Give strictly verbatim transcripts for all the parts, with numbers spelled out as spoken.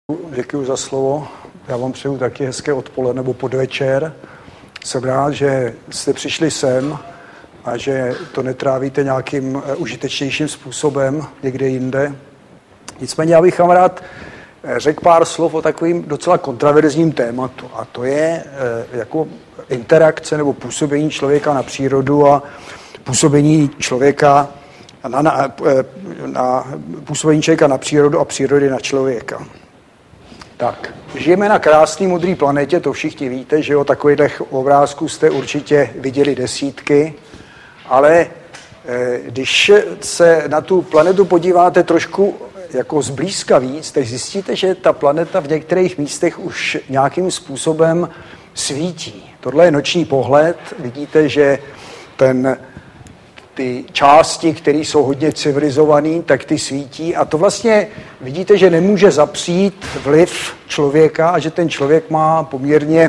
Děkuji za slovo. Já vám přeju taky hezké odpoledne nebo podvečer. Jsem rád, že jste přišli sem a že to netrávíte nějakým užitečnějším způsobem někde jinde. Nicméně já bych vám rád řekl pár slov o takovým docela kontraverzním tématu. A to je jako interakce nebo působení člověka na přírodu a působení člověka na, na, na, působení člověka na přírodu a přírody na člověka. Tak, žijeme na krásné modré planetě, to všichni víte, že jo, takových obrázků jste určitě viděli desítky, ale eh, když se na tu planetu podíváte trošku jako zblízka víc, tak zjistíte, že ta planeta v některých místech už nějakým způsobem svítí. Tohle je noční pohled, vidíte, že ten ty části, které jsou hodně civilizované, tak ty svítí a to vlastně vidíte, že nemůže zapřít vliv člověka a že ten člověk má poměrně,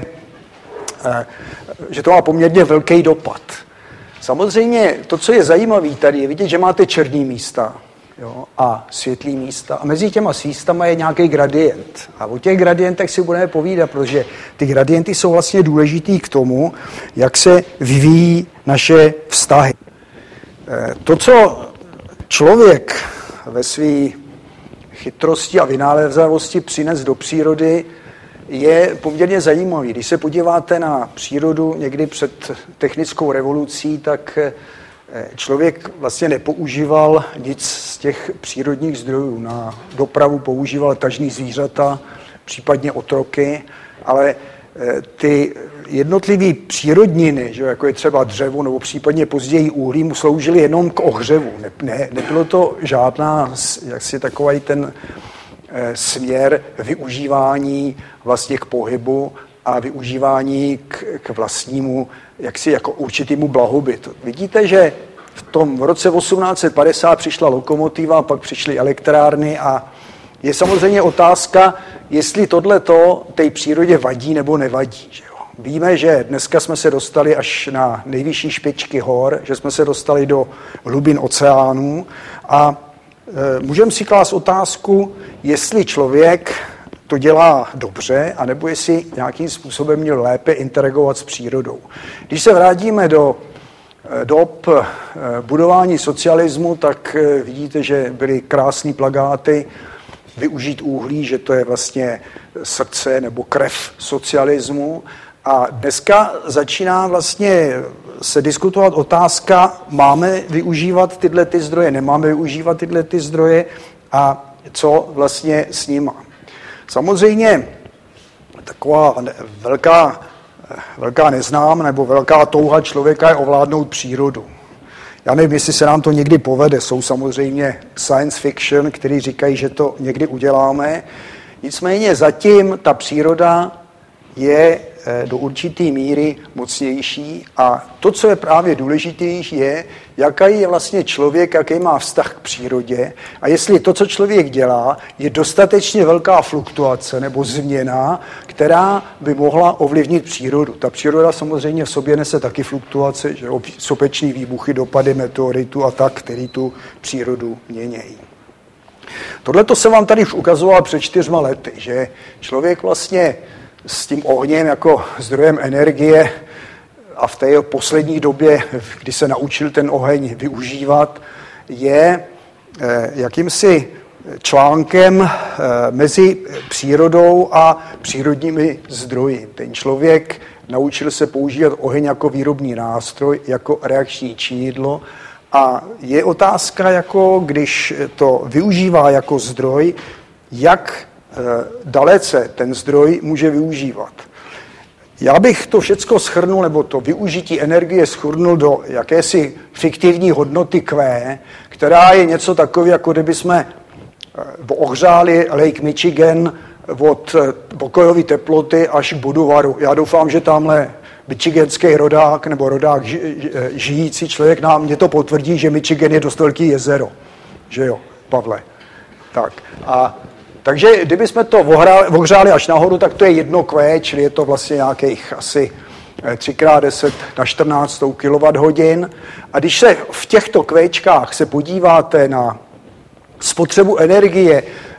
že to má poměrně velký dopad. Samozřejmě to, co je zajímavé tady, je vidět, že máte černý místa, jo, a světlý místa a mezi těma svístama je nějaký gradient. A o těch gradientech si budeme povídat, protože ty gradienty jsou vlastně důležitý k tomu, jak se vyvíjí naše vztahy. To, co člověk ve své chytrosti a vynálézavosti přines do přírody, je poměrně zajímavý. Když se podíváte na přírodu někdy před technickou revolucí, tak člověk vlastně nepoužíval nic z těch přírodních zdrojů. Na dopravu používal tažní zvířata, případně otroky, ale ty jednotlivé přírodniny, že jako je třeba dřevo nebo případně později uhlí, mu sloužily jenom k ohřevu. Ne, ne, nebylo to žádná, jaksi takový ten e, směr využívání vlastně k pohybu a využívání k, k vlastnímu, jaksi jako určitému blahobytu. Vidíte, že v tom v roce osmnáct set padesát přišla lokomotiva, pak přišly elektrárny a je samozřejmě otázka, jestli tohleto té přírodě vadí nebo nevadí. Že jo? Víme, že dneska jsme se dostali až na nejvyšší špičky hor, že jsme se dostali do hlubin oceánů a e, můžeme si klást otázku, jestli člověk to dělá dobře, anebo jestli nějakým způsobem měl lépe interagovat s přírodou. Když se vrátíme do dob budování socialismu, tak vidíte, že byly krásné plakáty, využít uhlí, že to je vlastně srdce nebo krev socialismu. A dneska začíná vlastně se diskutovat otázka, máme využívat tyhle ty zdroje, nemáme využívat tyhle ty zdroje a co vlastně s nima. Samozřejmě taková velká, velká neznám nebo velká touha člověka je ovládnout přírodu. Já nevím, jestli se nám to někdy povede. Jsou samozřejmě science fiction, který říkají, že to někdy uděláme. Nicméně zatím ta příroda je do určité míry mocnější a to, co je právě důležitější, je, jaký je vlastně člověk, jaký má vztah k přírodě a jestli to, co člověk dělá, je dostatečně velká fluktuace nebo změna, která by mohla ovlivnit přírodu. Ta příroda samozřejmě v sobě nese taky fluktuace, že sopečný výbuchy, dopady meteoritu a tak, který tu přírodu měnějí. Tohle to se vám tady už ukazoval před čtyřma lety, že člověk vlastně s tím ohněm jako zdrojem energie a v té poslední době, kdy se naučil ten oheň využívat, je jakýmsi článkem mezi přírodou a přírodními zdroji. Ten člověk naučil se používat oheň jako výrobní nástroj, jako reakční činidlo a je otázka, jako když to využívá jako zdroj, jak dalece ten zdroj může využívat. Já bych to všecko shrnul, nebo to využití energie shrnul do jakési fiktivní hodnoty Q, která je něco takové, jako kdyby jsme ohřáli Lake Michigan od pokojové teploty až k Buduvaru. Já doufám, že tamhle michiganský rodák nebo rodák žijící člověk nám mě to potvrdí, že Michigan je dost velký jezero. Že jo, Pavle? Tak a takže kdybychom to ohřáli až nahoru, tak to je jedno Q, čili je to vlastně nějakých asi tři krát deset na čtrnáct kilowatthodin. A když se v těchto kvéčkách se podíváte na spotřebu energie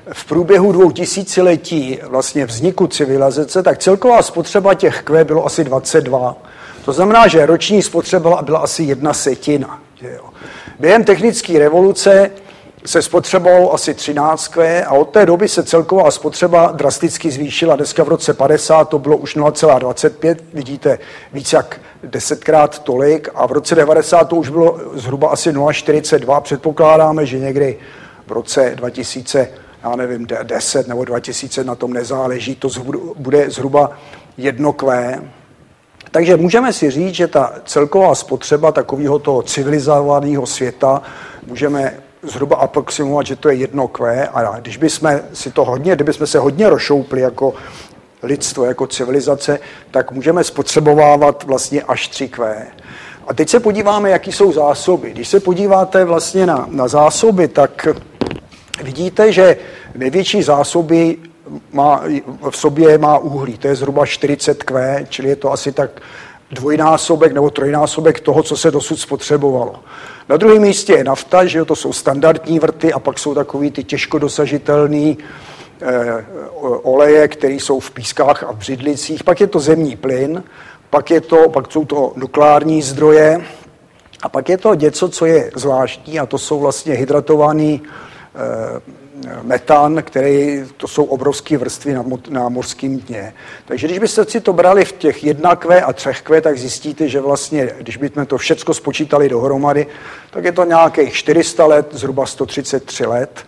v průběhu dvou tisíciletí vlastně vzniku civilizace, tak celková spotřeba těch kvé bylo asi dvacet dva. To znamená, že roční spotřeba byla asi jedna setina. Během technické revoluce se spotřebovalo asi třináct kvé a od té doby se celková spotřeba drasticky zvýšila. Dneska v roce padesát to bylo už nula celá dvacet pět, vidíte víc jak desetkrát tolik a v roce devadesát to už bylo zhruba asi nula celá čtyřicet dva. Předpokládáme, že někdy v roce dva tisíce, já nevím, deset nebo dva tisíce, na tom nezáleží, to bude zhruba jedno kvé. Takže můžeme si říct, že ta celková spotřeba takového toho civilizovaného světa můžeme zhruba aproximovat, že to je jedno kvé a když bychom si to hodně, kdybychom se hodně rozšoupli jako lidstvo, jako civilizace, tak můžeme spotřebovávat vlastně až tři kvé. A teď se podíváme, jaký jsou zásoby. Když se podíváte vlastně na, na zásoby, tak vidíte, že největší zásoby má, v sobě má uhlí, to je zhruba čtyřicet kvé, čili je to asi tak dvojnásobek nebo trojnásobek toho, co se dosud spotřebovalo. Na druhém místě je nafta, že jo, to jsou standardní vrty a pak jsou takový ty těžko dosažitelný eh, oleje, které jsou v pískách a v břidlicích, pak je to zemní plyn, pak, je to, pak jsou to nukleární zdroje a pak je to něco, co je zvláštní a to jsou vlastně hydratovaný eh, metan, který, to jsou obrovské vrstvy na, na mořském dně. Takže když byste si to brali v těch jedna kvé a třech kvé, tak zjistíte, že vlastně, když bychom to všecko spočítali dohromady, tak je to nějakých čtyři sta let, zhruba sto třicet tři let,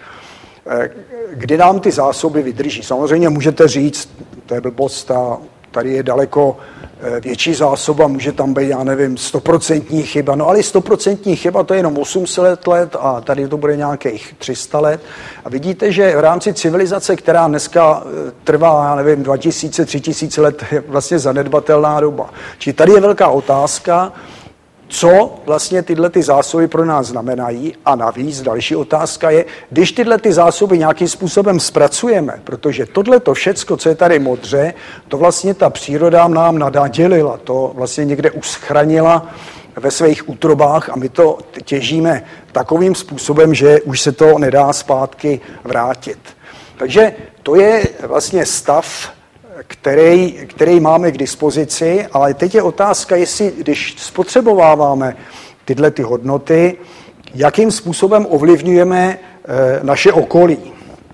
kdy nám ty zásoby vydrží. Samozřejmě můžete říct, to je blbost, a tady je daleko větší zásoba, může tam být, já nevím, stoprocentní chyba. No ale stoprocentní chyba to je jenom osm set let a tady to bude nějakých tři sta let. A vidíte, že v rámci civilizace, která dneska trvá, já nevím, dva tisíce, tři tisíce let, je vlastně zanedbatelná doba. Čili tady je velká otázka, co vlastně tyhle ty zásoby pro nás znamenají. A navíc další otázka je, když tyhle ty zásoby nějakým způsobem zpracujeme, protože tohleto všecko, co je tady modře, to vlastně ta příroda nám nadělila, to vlastně někde uschranila ve svých útrobách a my to těžíme takovým způsobem, že už se to nedá zpátky vrátit. Takže to je vlastně stav, Který, který máme k dispozici, ale teď je otázka, jestli, když spotřebováváme tyhle ty hodnoty, jakým způsobem ovlivňujeme e, naše okolí. E,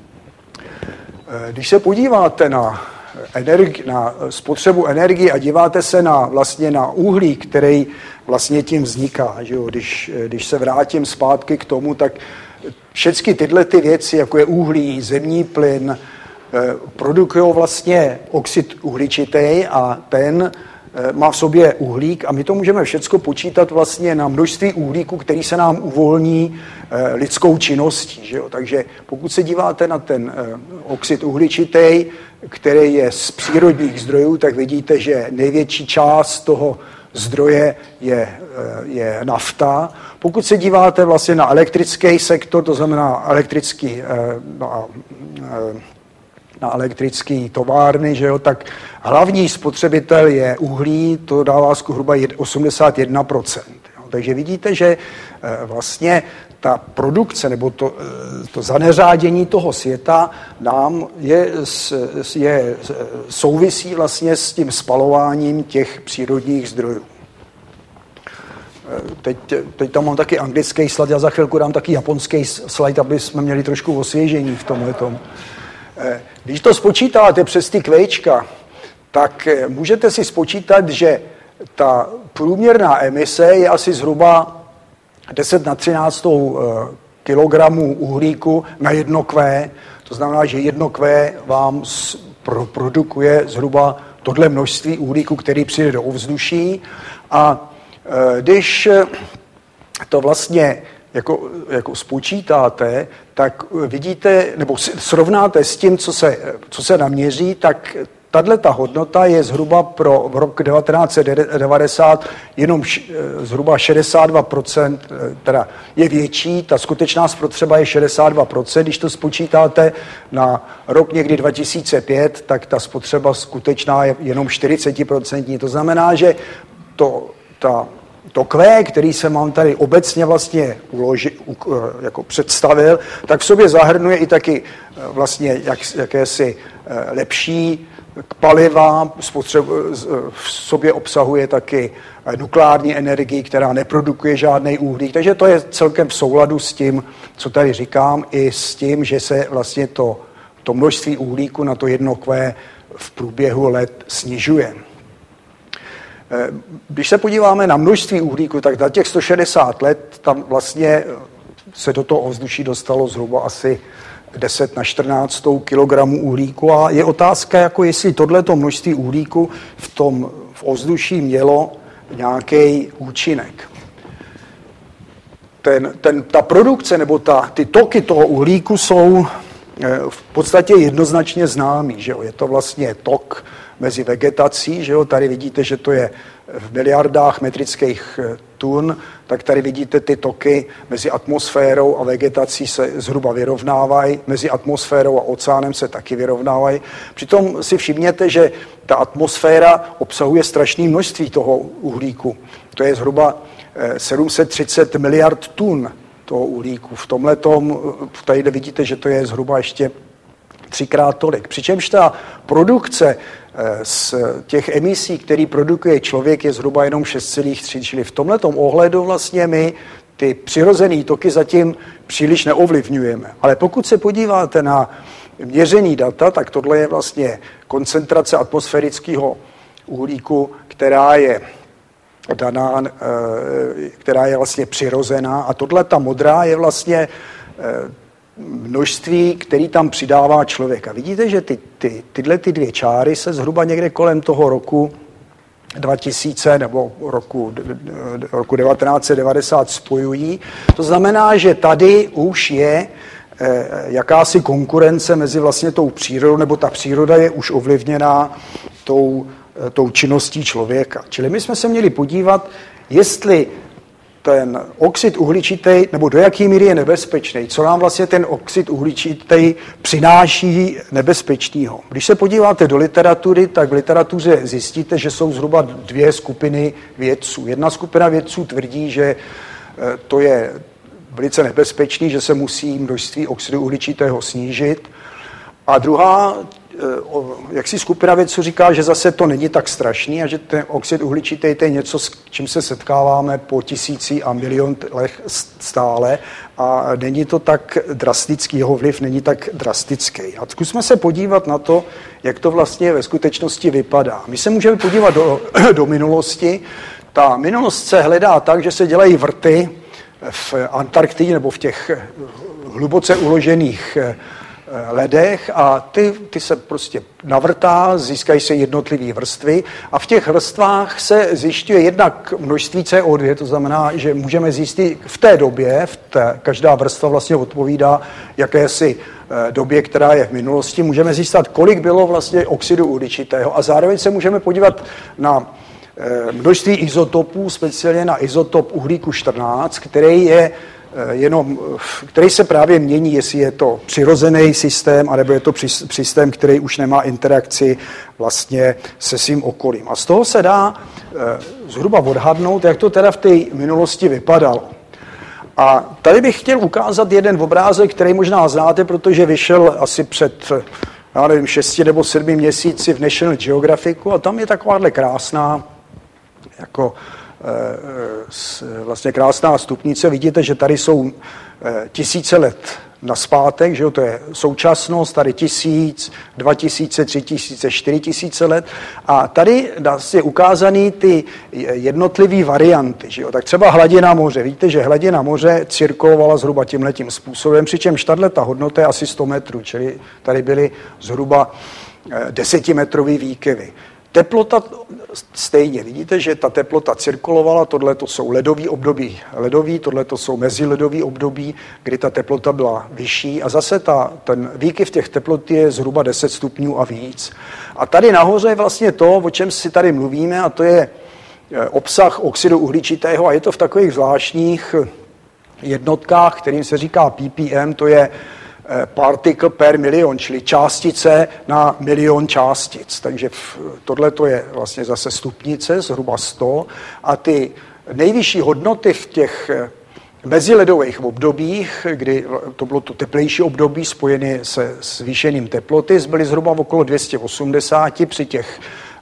když se podíváte na, energi, na spotřebu energie a díváte se na, vlastně na uhlí, který vlastně tím vzniká, že jo? Když, když se vrátím zpátky k tomu, tak všechny tyhle ty věci, jako je uhlí, zemní plyn, produkují vlastně oxid uhličitý a ten má v sobě uhlík a my to můžeme všecko počítat vlastně na množství uhlíku, který se nám uvolní lidskou činností. Že jo? Takže pokud se díváte na ten oxid uhličitý, který je z přírodních zdrojů, tak vidíte, že největší část toho zdroje je, je nafta. Pokud se díváte vlastně na elektrický sektor, to znamená elektrický no, na elektrické továrny, že jo, tak hlavní spotřebitel je uhlí, to dává zhruba osmdesát jedna procent. Jo. Takže vidíte, že vlastně ta produkce nebo to, to zaneřádění toho světa nám je, je souvisí vlastně s tím spalováním těch přírodních zdrojů. Teď, teď tam mám taky anglický slide, já za chvilku dám taky japonský slide, aby jsme měli trošku osvěžení v tomhletom. Když to spočítáte přes ty kvéčka, tak můžete si spočítat, že ta průměrná emise je asi zhruba deset na třináct kilogramů uhlíku na jedno kvé. To znamená, že jedno kvé vám produkuje zhruba tohle množství uhlíku, který přijde do ovzduší. A když to vlastně jako, jako spočítáte, tak vidíte, nebo srovnáte s tím, co se, co se naměří, tak tato hodnota je zhruba pro rok devatenáct set devadesát jenom š, zhruba šedesát dva procent, teda je větší, ta skutečná spotřeba je šedesát dva procent, když to spočítáte na rok někdy dva tisíce pět, tak ta spotřeba skutečná je jenom čtyřicet procent, to znamená, že to, ta tok V, který jsem vám tady obecně vlastně uloži, jako představil, tak v sobě zahrnuje i taky vlastně jak, jakési lepší paliva, v sobě obsahuje taky nukleární energii, která neprodukuje žádný uhlík. Takže to je celkem v souladu s tím, co tady říkám, i s tím, že se vlastně to, to množství uhlíku na to jedno kvé v průběhu let snižuje. Když se podíváme na množství uhlíku, tak za těch sto šedesát let tam vlastně se do toho ovzduší dostalo zhruba asi deset na čtrnáct kilogramů uhlíku a je otázka, jako jestli tohleto množství uhlíku v tom v ovzduší mělo nějaký účinek. Ten, ten, ta produkce nebo ta, ty toky toho uhlíku jsou v podstatě jednoznačně známý, že jo? Je to vlastně tok mezi vegetací, že jo? Tady vidíte, že to je v miliardách metrických tun, tak tady vidíte ty toky mezi atmosférou a vegetací se zhruba vyrovnávají, mezi atmosférou a oceánem se taky vyrovnávají. Přitom si všimněte, že ta atmosféra obsahuje strašné množství toho uhlíku. To je zhruba sedm set třicet miliard tun toho uhlíku. V tomhletom, tady vidíte, že to je zhruba ještě třikrát tolik. Přičemž ta produkce z těch emisí, který produkuje člověk, je zhruba jenom šest celá tři. Čili v tomhletom ohledu vlastně my ty přirozené toky zatím příliš neovlivňujeme. Ale pokud se podíváte na měření data, tak tohle je vlastně koncentrace atmosférického uhlíku, která je daná, která je vlastně přirozená. A tohle ta modrá je vlastně množství, který tam přidává člověk. A vidíte, že ty, ty, tyhle ty dvě čáry se zhruba někde kolem toho roku dva tisíce nebo roku, roku devatenáct set devadesát spojují. To znamená, že tady už je eh, jakási konkurence mezi vlastně tou přírodou, nebo ta příroda je už ovlivněná tou, eh, tou činností člověka. Čili my jsme se měli podívat, jestli ten oxid uhličitý, nebo do jaký míry je nebezpečný, co nám vlastně ten oxid uhličitý přináší nebezpečného. Když se podíváte do literatury, tak v literatuře zjistíte, že jsou zhruba dvě skupiny vědců. Jedna skupina vědců tvrdí, že to je velice nebezpečný, že se musí množství oxidu uhličitého snížit. A druhá, jak si skupina vědců říká, že zase to není tak strašný a že ten oxid uhličitý to je něco, s čím se setkáváme po tisíci a milion let stále a není to tak drastický, jeho vliv není tak drastický. A zkusme se podívat na to, jak to vlastně ve skutečnosti vypadá. My se můžeme podívat do, do minulosti. Ta minulost se hledá tak, že se dělají vrty v Antarktidě nebo v těch hluboce uložených ledech a ty, ty se prostě navrtá, získají se jednotlivé vrstvy a v těch vrstvách se zjišťuje jednak množství C O dva, to znamená, že můžeme zjistit v té době, v té, každá vrstva vlastně odpovídá jakési době, která je v minulosti, můžeme zjistit, kolik bylo vlastně oxidu uhličitého a zároveň se můžeme podívat na množství izotopů, speciálně na izotop uhlíku čtrnáct, který je jenom, který se právě mění, jestli je to přirozený systém, anebo je to systém, který už nemá interakci vlastně se svým okolím. A z toho se dá zhruba odhadnout, jak to teda v té minulosti vypadalo. A tady bych chtěl ukázat jeden obrázek, který možná znáte, protože vyšel asi před, já nevím, šesti nebo sedmi měsíci v National Geographicu a tam je takováhle krásná, jako vlastně krásná stupnice. Vidíte, že tady jsou tisíce let nazpátek, že jo, to je současnost, tady tisíc, dva tisíce, tři tisíce, čtyři tisíce let a tady je ukázaný ty jednotlivé varianty, že jo, tak třeba hladina moře, vidíte, že hladina moře cirkulovala zhruba tímhletím způsobem, přičemž tato hodnota je asi sto metrů, čili tady byly zhruba desetimetrový výkyvy. Teplota stejně, vidíte, že ta teplota cirkulovala, tohle to jsou ledový období ledový, tohle to jsou meziledový období, kdy ta teplota byla vyšší a zase ta, ten výkyv těch teplot je zhruba deset stupňů a víc. A tady nahoře je vlastně to, o čem si tady mluvíme a to je obsah oxidu uhličitého a je to v takových zvláštních jednotkách, kterým se říká P P M, to je particle per milion, čili částice na milion částic. Takže tohle to je vlastně zase stupnice, zhruba sto, a ty nejvyšší hodnoty v těch meziledových obdobích, kdy to bylo to teplejší období spojené se zvýšením teploty, byly zhruba okolo dvě stě osmdesát, při těch,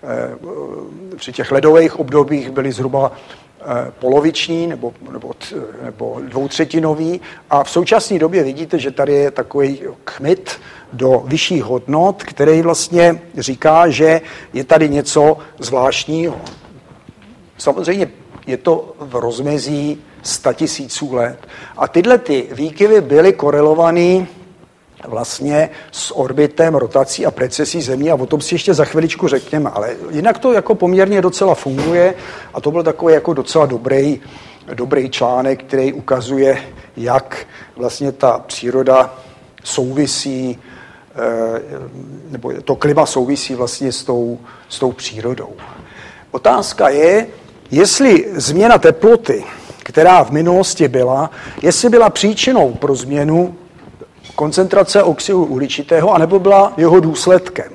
při těch ledových obdobích byly zhruba poloviční nebo, nebo, nebo dvoutřetinový a v současné době vidíte, že tady je takový kmit do vyšších hodnot, který vlastně říká, že je tady něco zvláštního. Samozřejmě je to v rozmezí sta tisíců let. A tyhle ty výkyvy byly korelované vlastně s orbitem, rotací a precesí Země a o tom si ještě za chviličku řekněme, ale jinak to jako poměrně docela funguje a to byl takový jako docela dobrý, dobrý článek, který ukazuje, jak vlastně ta příroda souvisí, nebo to klima souvisí vlastně s tou, s tou přírodou. Otázka je, jestli změna teploty, která v minulosti byla, jestli byla příčinou pro změnu koncentrace oxidu uhličitého, anebo byla jeho důsledkem.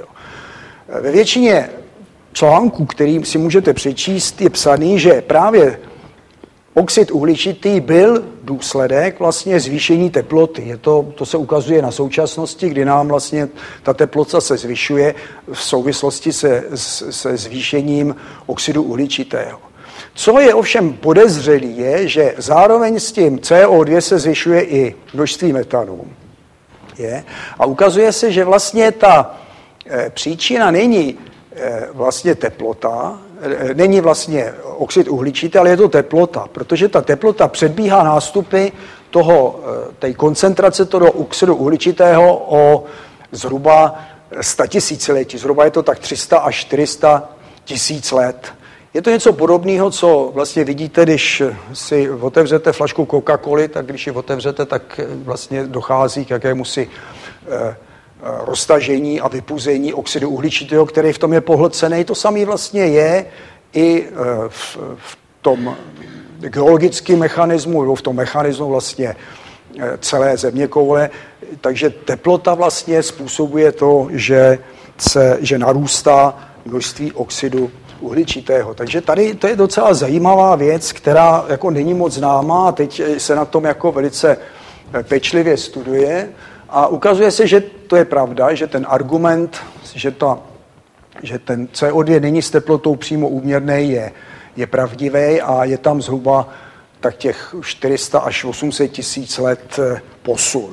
Ve většině článků, kterým si můžete přečíst, je psaný, že právě oxid uhličitý byl důsledek vlastně zvýšení teploty. Je to, to se ukazuje na současnosti, kdy nám vlastně ta teplota se zvyšuje v souvislosti se, se zvýšením oxidu uhličitého. Co je ovšem podezřelý je, že zároveň s tím C O dva se zvyšuje i množství metanu. Je? A ukazuje se, že vlastně ta e, příčina není e, vlastně teplota, e, není vlastně oxid uhličitý, ale je to teplota, protože ta teplota předbíhá nástupy toho, e, té koncentrace toho oxidu uhličitého o zhruba sta tisíciletí. Zhruba je to tak tři sta až čtyři sta tisíc let. Je to něco podobného, co vlastně vidíte, když si otevřete flašku Coca-Coly, tak když ji otevřete, tak vlastně dochází k jakémusi eh, roztažení a vypuzení oxidu uhličitého, který v tom je pohlcený. To samé vlastně je i eh, v, v tom geologickém mechanismu, nebo v tom mechanismu vlastně eh, celé zeměkoule. Takže teplota vlastně způsobuje to, že, se, že narůstá množství oxidu uhličitého. Takže tady to je docela zajímavá věc, která jako není moc známá a teď se na tom jako velice pečlivě studuje a ukazuje se, že to je pravda, že ten argument, že, ta, že ten C O dva není s teplotou přímo úměrný, je, je pravdivý a je tam zhruba tak těch čtyři sta až osm set tisíc let posun.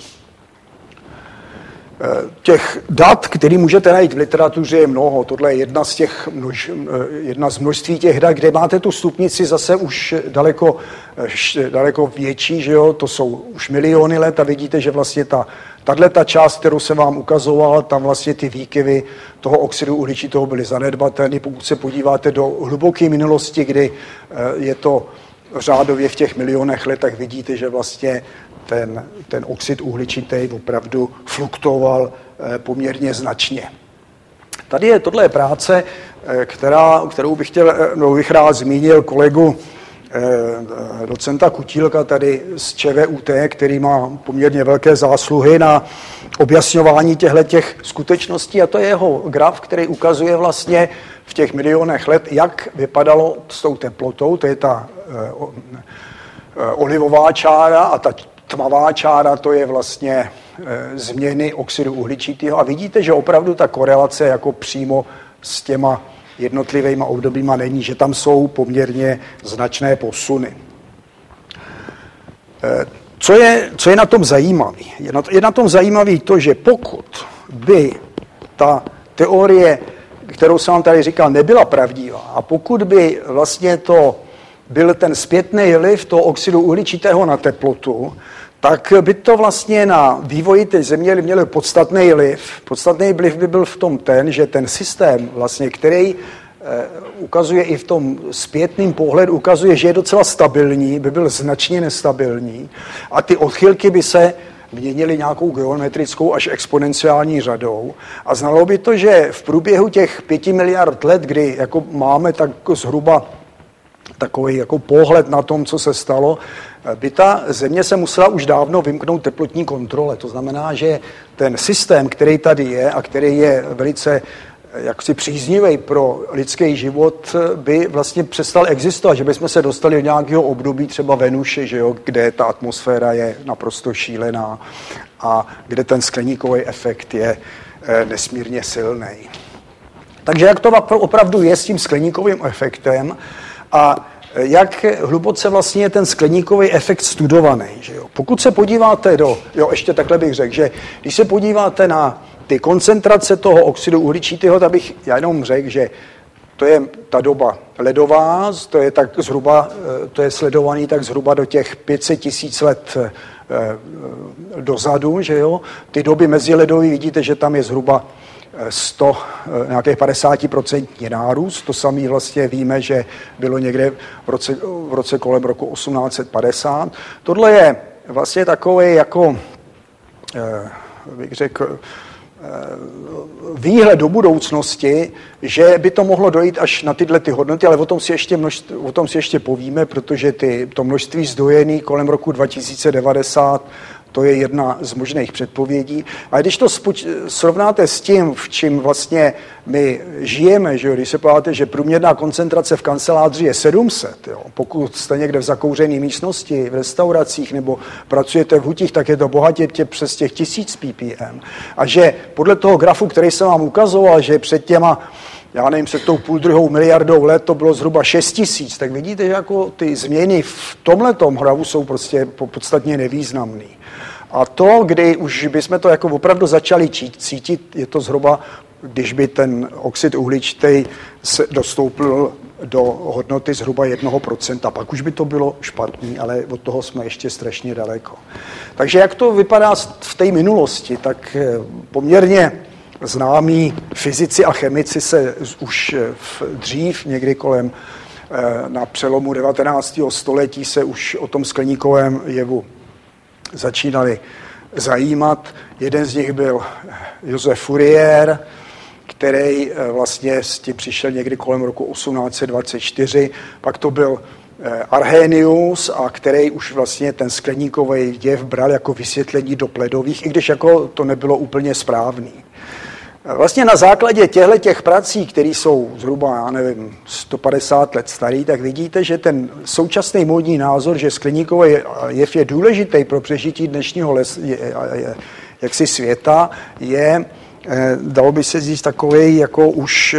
Těch dat, které můžete najít v literatuře, je mnoho. Tohle je jedna z, těch množ, jedna z množství těch dat, kde máte tu stupnici zase už daleko, daleko větší, že jo? To jsou už miliony let a vidíte, že vlastně ta, tato část, kterou jsem vám ukazoval, tam vlastně ty výkyvy toho oxidu uhličitého byly zanedbatelné. Pokud se podíváte do hluboké minulosti, kdy je to řádově v těch milionech let, tak vidíte, že vlastně Ten, ten oxid uhličitý opravdu fluktuoval eh, poměrně značně. Tady je tohle je práce, eh, která, kterou bych chtěl, no, bych rád zmínil kolegu eh, docenta Kutílka tady z Č V U T, který má poměrně velké zásluhy na objasňování těchto skutečností a to je jeho graf, který ukazuje vlastně v těch milionech let, jak vypadalo s tou teplotou, to je ta eh, olivová čára a ta tmavá čára, to je vlastně e, změny oxidu uhličitého a vidíte, že opravdu ta korelace jako přímo s těma jednotlivýma obdobíma není, že tam jsou poměrně značné posuny. E, co, je, co je na tom zajímavé? Je na, je na tom zajímavé to, že pokud by ta teorie, kterou jsem vám tady říkal, nebyla pravdivá a pokud by vlastně to byl ten zpětný vliv toho oxidu uhličitého na teplotu, tak by to vlastně na vývoji té země mělo podstatný vliv. Podstatný vliv by byl v tom ten, že ten systém, vlastně, který eh, ukazuje i v tom zpětném pohledu, ukazuje, že je docela stabilní, by byl značně nestabilní a ty odchylky by se měnily nějakou geometrickou až exponenciální řadou. A znalo by to, že v průběhu těch pěti miliard let, kdy jako máme tak zhruba takový jako pohled na tom, co se stalo, by ta země se musela už dávno vymknout teplotní kontrole. To znamená, že ten systém, který tady je a který je velice jaksi příznivý pro lidský život, by vlastně přestal existovat, že bychom se dostali do nějakého období třeba Venuše, že jo, kde ta atmosféra je naprosto šílená a kde ten skleníkový efekt je nesmírně silný. Takže jak to opravdu je s tím skleníkovým efektem a jak hluboce vlastně je ten skleníkový efekt studovaný. Že jo? Pokud se podíváte do, jo, ještě takhle bych řekl, že když se podíváte na ty koncentrace toho oxidu uhličitého, tak bych já jenom řekl, že to je ta doba ledová, to je tak zhruba, to je sledovaný tak zhruba do těch pět set tisíc let dozadu, že jo. Ty doby meziledový, vidíte, že tam je zhruba sto, nějakých padesát procent nárůst. To samé vlastně víme, že bylo někde v roce, v roce kolem roku osmnáct set padesát. Tohle je vlastně takový jako, bych řekl, výhled do budoucnosti, že by to mohlo dojít až na tyhle ty hodnoty, ale o tom si ještě, množství, o tom si ještě povíme, protože ty, to množství zdojený kolem roku dva tisíce devadesát, to je jedna z možných předpovědí. A když to spoč- srovnáte s tím, v čím vlastně my žijeme, že jo, když se podíváte, že průměrná koncentrace v kanceláři je sedm set, jo, pokud jste někde v zakouřené místnosti, v restauracích nebo pracujete v hutích, tak je to bohatě tě přes těch tisíc ppm. A že podle toho grafu, který jsem vám ukazoval, že před těma, já nevím, před tou půl druhou miliardou let to bylo zhruba šest tisíc, tak vidíte, že jako ty změny v tomhletom hravu jsou prostě podstatně nevýznamný. A to, kdy už bychom to jako opravdu začali cítit, je to zhruba, když by ten oxid uhličitý se dostoupil do hodnoty zhruba jednoho procenta. Pak už by to bylo špatný, ale od toho jsme ještě strašně daleko. Takže jak to vypadá v té minulosti, tak poměrně známí fyzici a chemici se už dřív, někdy kolem na přelomu devatenáctého století se už o tom skleníkovém jevu začínali zajímat. Jeden z nich byl Josef Fourier, který vlastně s tím přišel někdy kolem roku osmnáct set dvacet čtyři. Pak to byl Arrhenius, a který už vlastně ten skleníkový jev bral jako vysvětlení dopledových, i když jako to nebylo úplně správný. Vlastně na základě těchto těch prací, které jsou zhruba, já nevím, sto padesát let starý, tak vidíte, že ten současný módní názor, že skleníkový jev je důležitý pro přežití dnešního les, je, je, jaksi světa, je, dalo by se říct, takový jako už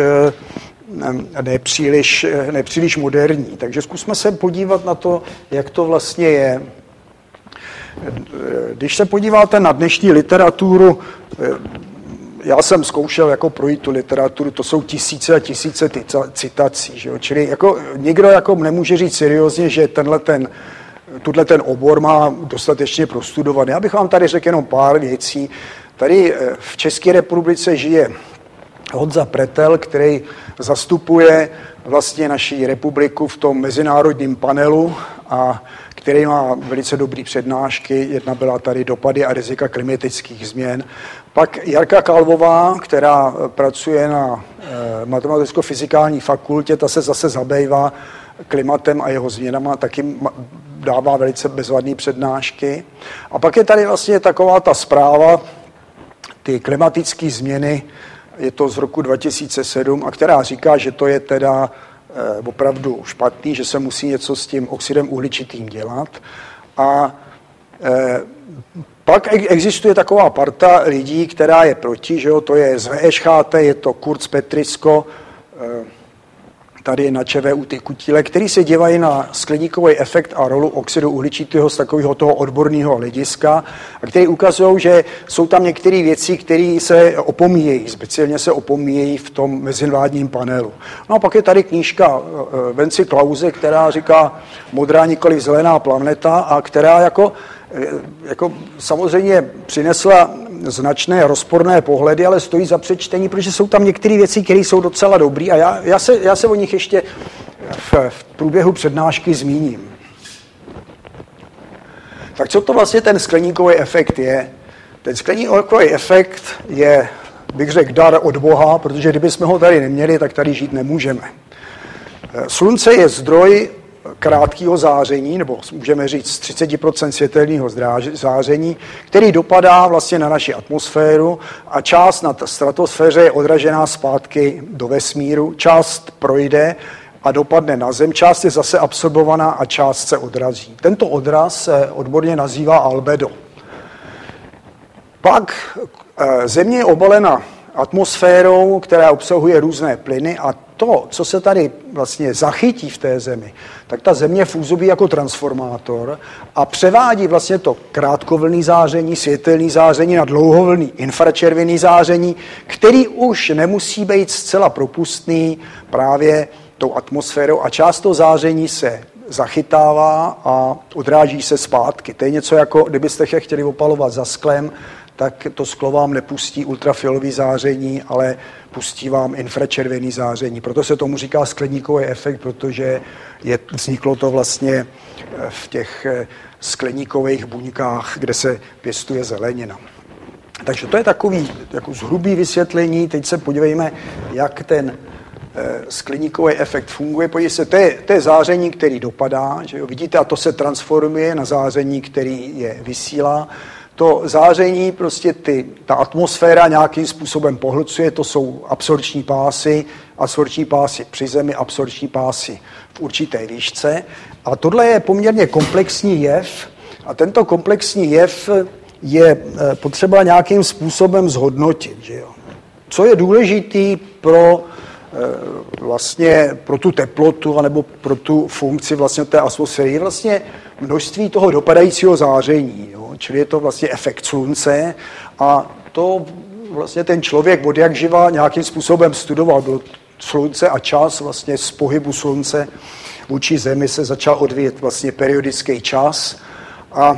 nepříliš, nepříliš moderní. Takže zkusme se podívat na to, jak to vlastně je. Když se podíváte na dnešní literaturu, já jsem zkoušel jako projít tu literaturu, to jsou tisíce a tisíce citací, že jo? Čili jako nikdo jako nemůže říct seriózně, že tenhle ten, tuhle ten obor má dostatečně prostudovaný. Já bych vám tady řekl jenom pár věcí. Tady v České republice žije Honza Pretel, který zastupuje vlastně naši republiku v tom mezinárodním panelu a který má velice dobrý přednášky. Jedna byla tady dopady a rizika klimatických změn. Pak Jarka Kalvová, která pracuje na e, matematicko-fyzikální fakultě, ta se zase zabývá klimatem a jeho změnama, taky dává velice bezvadné přednášky. A pak je tady vlastně taková ta zpráva, ty klimatické změny, je to z roku dva tisíce sedm, a která říká, že to je teda e, opravdu špatný, že se musí něco s tím oxidem uhličitým dělat. A e, pak existuje taková parta lidí, která je proti, že jo, to je z V Š H T, je to Kurz Petrisko, tady na ČVUT Kutíle, který se dívají na skleníkový efekt a rolu oxidu uhličitého z takového toho odborného hlediska a který ukazují, že jsou tam některé věci, které se opomíjejí, speciálně se opomíjejí v tom mezivládním panelu. No a pak je tady knížka Venci Klause, která říká Modrá nikoli zelená planeta a která jako jako samozřejmě přinesla značné rozporné pohledy, ale stojí za přečtení, protože jsou tam některé věci, které jsou docela dobré a já, já, se, já se o nich ještě v, v průběhu přednášky zmíním. Tak co to vlastně ten skleníkový efekt je? Ten skleníkový efekt je, bych řekl, dar od Boha, protože kdybychom ho tady neměli, tak tady žít nemůžeme. Slunce je zdroj krátkého záření, nebo můžeme říct třicet procent světelného záření, který dopadá vlastně na naši atmosféru a část na stratosféře je odražená zpátky do vesmíru, část projde a dopadne na Zem, část je zase absorbovaná a část se odrazí. Tento odraz se odborně nazývá albedo. Pak Země je obalena atmosférou, která obsahuje různé plyny a to, co se tady vlastně zachytí v té Zemi, tak ta Země působí jako transformátor a převádí vlastně to krátkovlnné záření, světelné záření na dlouhovlnné infračervené záření, který už nemusí být zcela propustný právě tou atmosférou a část toho záření se zachytává a odráží se zpátky. To je něco jako, kdybyste je chtěli opalovat za sklem, tak to sklo vám nepustí ultrafialový záření, ale pustí vám infračervený záření. Proto se tomu říká skleníkový efekt, protože je, vzniklo to vlastně v těch skleníkových buňkách, kde se pěstuje zelenina. Takže to je takový jako zhrubý vysvětlení. Teď se podívejme, jak ten skleníkový efekt funguje. Podívejte se, to je, to je záření, který dopadá, že jo? Vidíte, a to se transformuje na záření, který je vysílá. To záření, prostě ty, ta atmosféra nějakým způsobem pohlcuje, to jsou absorpční pásy, absorpční pásy při Zemi, absorpční pásy v určité výšce. A tohle je poměrně komplexní jev a tento komplexní jev je potřeba nějakým způsobem zhodnotit. Že jo? Co je důležitý pro vlastně pro tu teplotu anebo pro tu funkci vlastně té atmosféry je vlastně množství toho dopadajícího záření. Jo? Čili je to vlastně efekt slunce a to vlastně ten člověk od jak živa nějakým způsobem studoval. Bylo slunce a čas vlastně z pohybu slunce vůči Zemi se začal odvíjet vlastně periodický čas a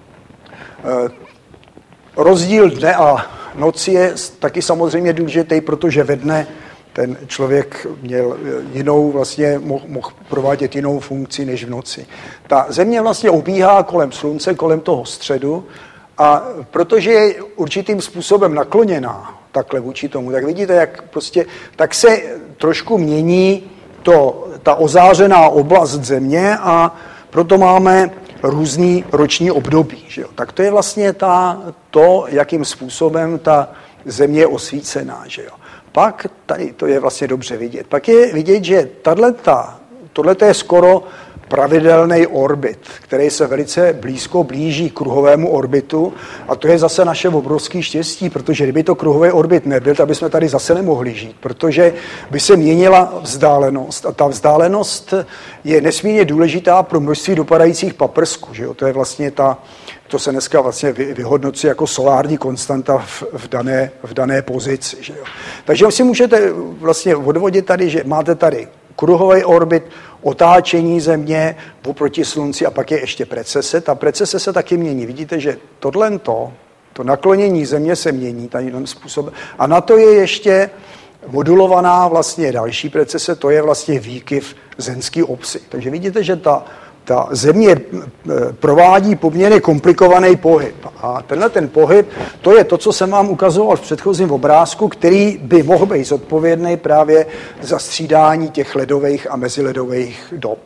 e, rozdíl dne a noci je taky samozřejmě důležitý, protože ve dne ten člověk měl jinou, vlastně mohl, mohl provádět jinou funkci než v noci. Ta Země vlastně obíhá kolem slunce, kolem toho středu a protože je určitým způsobem nakloněná takhle vůči tomu, tak vidíte, jak prostě, tak se trošku mění to, ta ozářená oblast Země a proto máme různý roční období. Že jo? Tak to je vlastně ta, to, jakým způsobem ta Země je osvícená. Že jo? Pak tady to je vlastně dobře vidět. Pak je vidět, že tohle je skoro pravidelný orbit, který se velice blízko blíží kruhovému orbitu a to je zase naše obrovské štěstí, protože kdyby to kruhový orbit nebyl, tak bychom tady zase nemohli žít, protože by se měnila vzdálenost a ta vzdálenost je nesmírně důležitá pro množství dopadajících paprsků, že jo? To je vlastně ta, to se dneska vlastně vyhodnocuje jako solární konstanta v, v, dané, v dané pozici, že jo? Takže si můžete vlastně odvodit tady, že máte tady kruhový orbit, otáčení Země oproti Slunci a pak je ještě precese. Ta precese se taky mění. Vidíte, že tohle to, to naklonění Země se mění tady způsobem. A na to je ještě modulovaná vlastně další precese, to je vlastně výkyv zemské osy. Takže vidíte, že ta, ta Země provádí poměrně komplikovaný pohyb. A tenhle ten pohyb, to je to, co jsem vám ukazoval v předchozím obrázku, který by mohl být zodpovědný právě za střídání těch ledových a meziledových dob.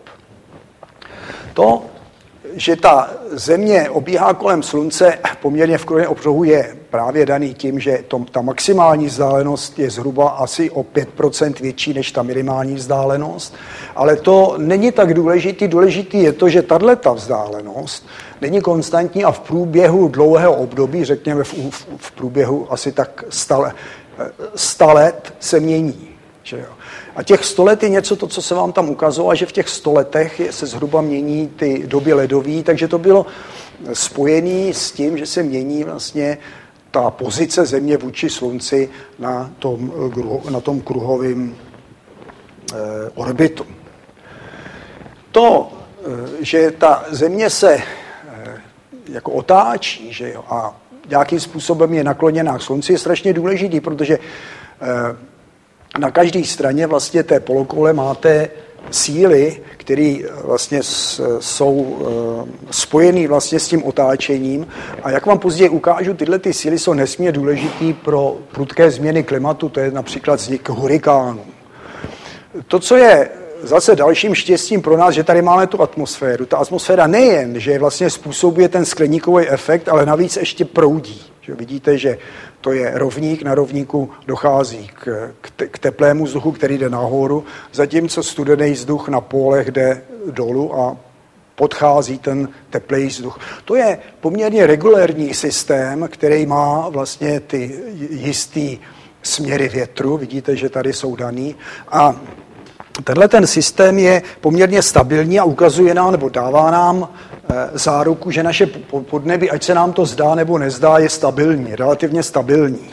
To, že ta Země obíhá kolem Slunce poměrně v kruhovém obřohu, je právě daný tím, že to, ta maximální vzdálenost je zhruba asi o pět procent větší než ta minimální vzdálenost, ale to není tak důležitý. Důležitý je to, že tato vzdálenost není konstantní a v průběhu dlouhého období, řekněme v, v, v průběhu asi tak sto let se mění. Že jo? A těch sto let je něco, to, co se vám tam ukazovalo, že v těch sto letech se zhruba mění ty doby ledové, takže to bylo spojené s tím, že se mění vlastně ta pozice Země vůči Slunci na tom, na tom kruhovém eh, orbitu. To, že ta Země se eh, jako otáčí, že jo, a nějakým způsobem je nakloněná k Slunci, je strašně důležitý, protože eh, na každé straně vlastně té polokoule máte síly, které vlastně jsou spojené vlastně s tím otáčením. A jak vám později ukážu, tyhle ty síly jsou nesmírně důležité pro prudké změny klimatu, to je například vznik hurikánů. To, co je zase dalším štěstím pro nás, že tady máme tu atmosféru. Ta atmosféra nejen, že vlastně způsobuje ten skleníkový efekt, ale navíc ještě proudí. Že vidíte, že to je rovník, na rovníku dochází k, k, k teplému vzduchu, který jde nahoru, zatímco studený vzduch na pólech jde dolů a podchází ten teplý vzduch. To je poměrně regulérní systém, který má vlastně ty jistý směry větru, vidíte, že tady jsou daný. A tenhle ten systém je poměrně stabilní a ukazuje nám, nebo dává nám záruku, že naše podnebí, ať se nám to zdá nebo nezdá, je stabilní, relativně stabilní.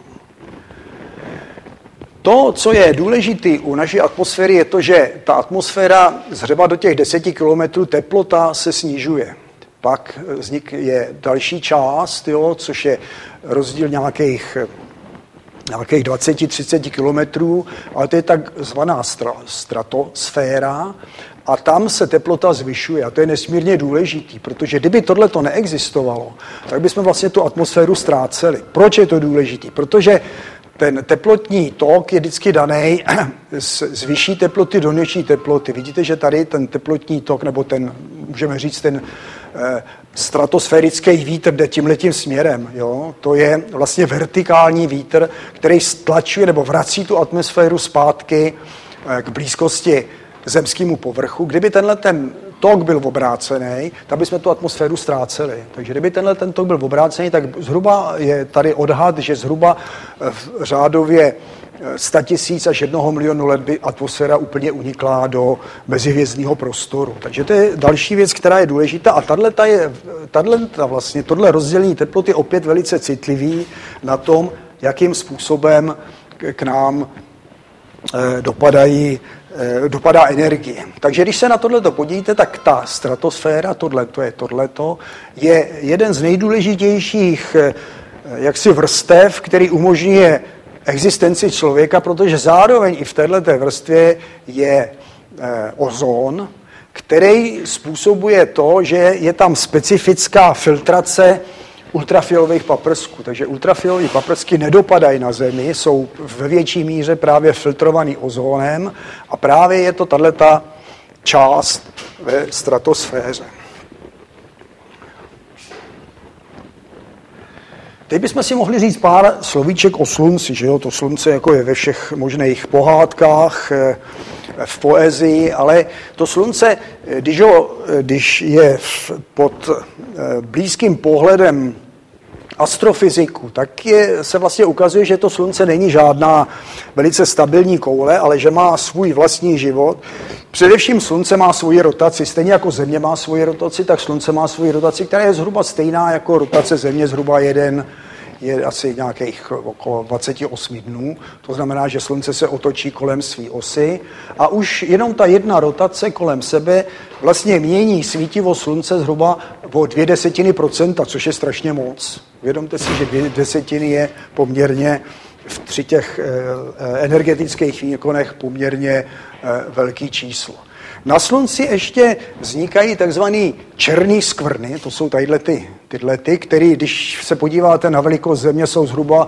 To, co je důležité u naší atmosféry, je to, že ta atmosféra zhruba do těch deseti kilometrů teplota se snižuje. Pak vznik je další část, jo, což je rozdíl nějakých, nějakých dvacet třicet kilometrů, ale to je takzvaná stratosféra a tam se teplota zvyšuje a to je nesmírně důležitý, protože kdyby tohle to neexistovalo, tak bychom vlastně tu atmosféru ztráceli. Proč je to důležitý? Protože ten teplotní tok je vždycky daný z vyšší teploty do nižší teploty. Vidíte, že tady ten teplotní tok, nebo ten, můžeme říct, ten eh, stratosférický vítr jde tímhletím směrem. Jo? To je vlastně vertikální vítr, který stlačuje nebo vrací tu atmosféru zpátky eh, k blízkosti zemskému povrchu. Kdyby tenhle ten tok byl obrácený, tak bychom tu atmosféru ztráceli. Takže kdyby tenhle ten tok byl obrácený, tak zhruba je tady odhad, že zhruba v řádově sto tisíc až jednoho milionu let by atmosféra úplně unikla do mezihvězdného prostoru. Takže to je další věc, která je důležitá. A tato je, tato vlastně, tohle rozdělení teploty je opět velice citlivý na tom, jakým způsobem k nám dopadají dopadá energie. Takže když se na tohleto podíváte, tak ta stratosféra, tohleto je tohleto, je jeden z nejdůležitějších jaksi vrstev, který umožňuje existenci člověka, protože zároveň i v této vrstvě je ozon, který způsobuje to, že je tam specifická filtrace ultrafialových paprsků. Takže ultrafialové paprsky nedopadají na Zemi, jsou ve větší míře právě filtrovaný ozónem a právě je to tato část ve stratosféře. Teď bychom si mohli říct pár slovíček o slunci, že jo? To slunce jako je ve všech možných pohádkách, v poezii, ale to slunce, když, ho, když je pod blízkým pohledem astrofyziku, tak je, se vlastně ukazuje, že to slunce není žádná velice stabilní koule, ale že má svůj vlastní život. Především slunce má svoji rotaci, stejně jako Země má svoji rotaci, tak slunce má svoji rotaci, která je zhruba stejná jako rotace Země, zhruba jeden, je asi nějakých okolo dvacet osm dnů. To znamená, že slunce se otočí kolem své osy a už jenom ta jedna rotace kolem sebe vlastně mění svítivost slunce zhruba o dvě desetiny procenta, což je strašně moc. Vědomte si, že dvě desetiny je poměrně v tři těch energetických výkonech poměrně velký číslo. Na slunci ještě vznikají takzvané černé skvrny, to jsou tadyhle ty, tyhle ty, které, když se podíváte na velikost Země, jsou zhruba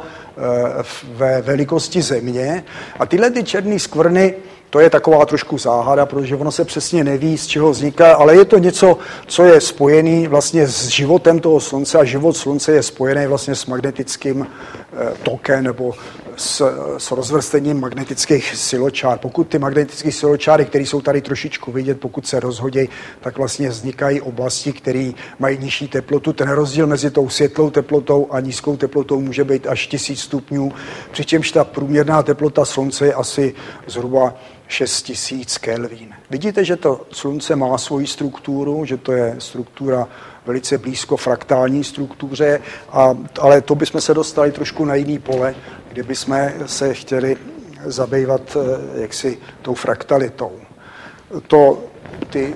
ve velikosti Země. A tyhle ty černé skvrny, to je taková trošku záhada, protože ono se přesně neví, z čeho vzniká, ale je to něco, co je spojený vlastně s životem toho slunce a život slunce je spojený vlastně s magnetickým tokem nebo s, s rozvrstením magnetických siločár. Pokud ty magnetické siločáry, které jsou tady trošičku vidět, pokud se rozhodí, tak vlastně vznikají oblasti, které mají nižší teplotu. Ten rozdíl mezi tou světlou teplotou a nízkou teplotou může být až tisíc stupňů, přičemž ta průměrná teplota slunce je asi zhruba šest tisíc Kelvin. Vidíte, že to slunce má svoji strukturu, že to je struktura velice blízko fraktální struktuře, a, ale to bychom se dostali trošku na jiný pole, kdybychom se chtěli zabývat jaksi tou fraktalitou. To, ty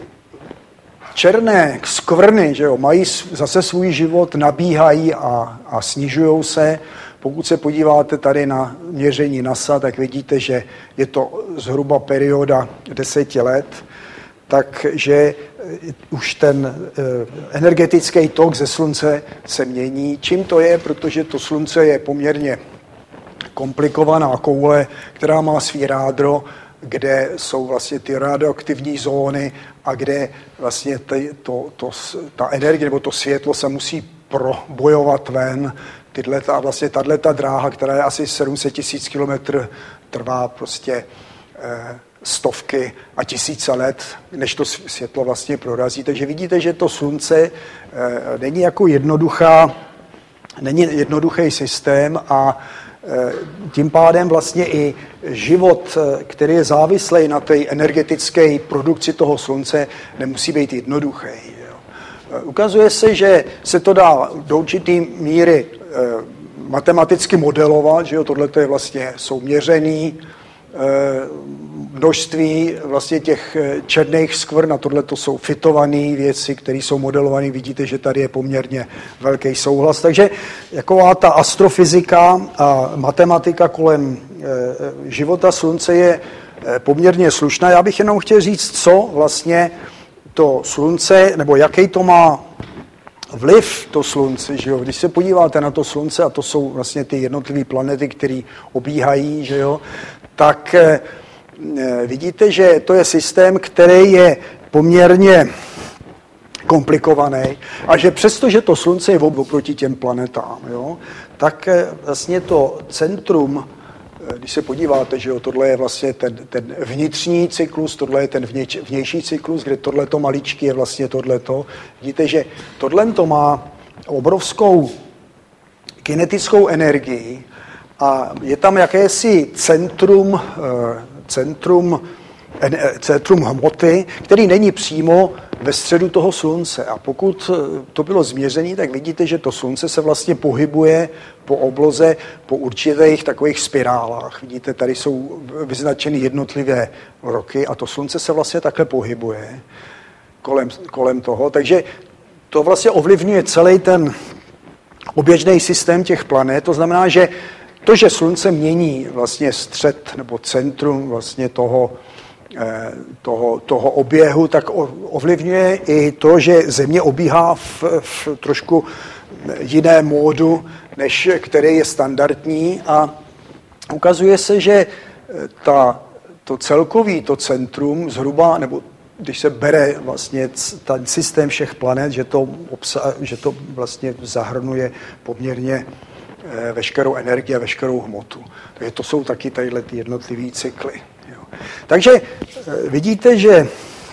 černé skvrny, že jo, mají zase svůj život, nabíhají a, a snižují se. Pokud se podíváte tady na měření NASA, tak vidíte, že je to zhruba perioda deseti let, takže už ten energetický tok ze slunce se mění. Čím to je? Protože to slunce je poměrně komplikovaná koule, která má svý rádro, kde jsou vlastně ty radioaktivní zóny a kde vlastně ty, to, to, ta energie nebo to světlo se musí probojovat ven. Tyhle, ta, vlastně tato dráha, která je asi sedm set tisíc kilometrů, trvá prostě eh, stovky a tisíce let, než to světlo vlastně prorazí. Takže vidíte, že to slunce eh, není jako jednoduchá, není jednoduchý systém a eh, tím pádem vlastně i život, který je závislý na té energetické produkci toho slunce, nemusí být jednoduchý. Jo. Ukazuje se, že se to dá do určité míry eh, matematicky modelovat, že jo, tohle je vlastně souměřený množství vlastně těch černých skvrn a tohle to jsou fitované věci, které jsou modelované. Vidíte, že tady je poměrně velký souhlas. Takže jaková ta astrofyzika a matematika kolem života slunce je poměrně slušná. Já bych jenom chtěl říct, co vlastně to slunce, nebo jaký to má vliv to slunce, že jo? Když se podíváte na to slunce, a to jsou vlastně ty jednotlivé planety, které obíhají, že jo, tak eh, vidíte, že to je systém, který je poměrně komplikovaný a že přesto, že to slunce je oproti těm planetám, jo, tak eh, vlastně to centrum, eh, když se podíváte, že jo, tohle je vlastně ten, ten vnitřní cyklus, tohle je ten vněč, vnější cyklus, kde tohleto maličky je vlastně tohleto. Vidíte, že tohle to má obrovskou kinetickou energii a je tam jakési centrum, centrum, centrum hmoty, který není přímo ve středu toho slunce. A pokud to bylo změřené, tak vidíte, že to slunce se vlastně pohybuje po obloze po určitých takových spirálách. Vidíte, tady jsou vyznačeny jednotlivé roky a to slunce se vlastně takhle pohybuje kolem, kolem toho. Takže to vlastně ovlivňuje celý ten oběžný systém těch planet. To znamená, že to, že slunce mění vlastně střed nebo centrum vlastně toho, toho, toho oběhu, tak ovlivňuje i to, že Země obíhá v, v trošku jiné módu, než který je standardní a ukazuje se, že ta, to celkový, to centrum zhruba, nebo když se bere vlastně ten systém všech planet, že to, obsa, že to vlastně zahrnuje poměrně veškerou energii a veškerou hmotu. Takže to jsou taky tadyhle ty jednotlivý cykly. Jo. Takže vidíte, že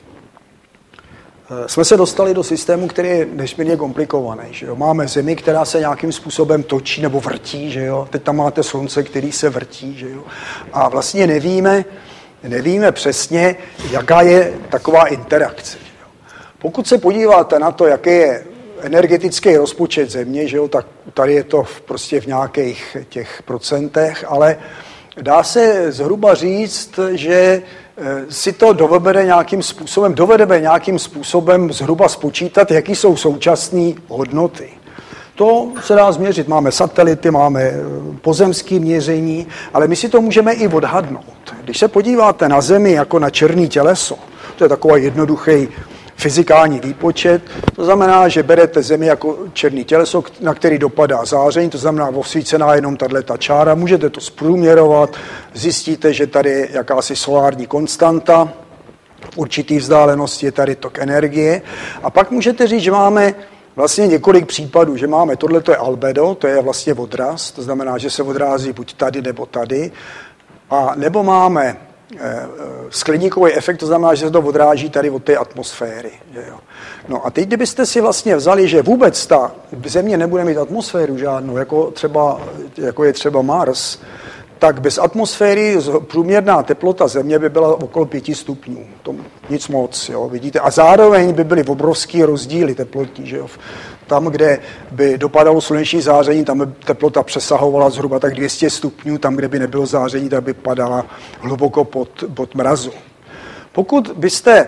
jsme se dostali do systému, který je nesmírně komplikovaný. Že jo. Máme Zemi, která se nějakým způsobem točí nebo vrtí. Že jo. Teď tam máte Slunce, který se vrtí. Že jo. A vlastně nevíme, nevíme přesně, jaká je taková interakce. Že jo. Pokud se podíváte na to, jaký je energetický rozpočet Země, že jo, tak tady je to prostě v nějakých těch procentech, ale dá se zhruba říct, že si to dovedeme nějakým způsobem, dovedeme nějakým způsobem zhruba spočítat, jaký jsou současné hodnoty. To se dá změřit. Máme satelity, máme pozemské měření, ale my si to můžeme i odhadnout. Když se podíváte na Zemi jako na černé těleso, to je takový jednoduchý fyzikální výpočet, to znamená, že berete Zemi jako černý těleso, na který dopadá záření, to znamená osvícená jenom tato čára, můžete to zprůměrovat, zjistíte, že tady je jakási solární konstanta, v určitý vzdálenosti je tady tok energie a pak můžete říct, že máme vlastně několik případů, že máme, tohle je albedo, to je vlastně odraz, to znamená, že se odrází buď tady nebo tady, a nebo máme skleníkový efekt, to znamená, že se to odráží tady od té atmosféry. Že jo. No a teď, kdybyste si vlastně vzali, že vůbec ta Země nebude mít atmosféru žádnou, jako, třeba, jako je třeba Mars, tak bez atmosféry průměrná teplota Země by byla okolo pěti stupňů. To nic moc, jo, vidíte. A zároveň by byly obrovský rozdíly teplotní, že jo. Tam, kde by dopadalo sluneční záření, tam by teplota přesahovala zhruba tak dvě stě stupňů, tam, kde by nebylo záření, tak by padala hluboko pod, pod mrazu. Pokud byste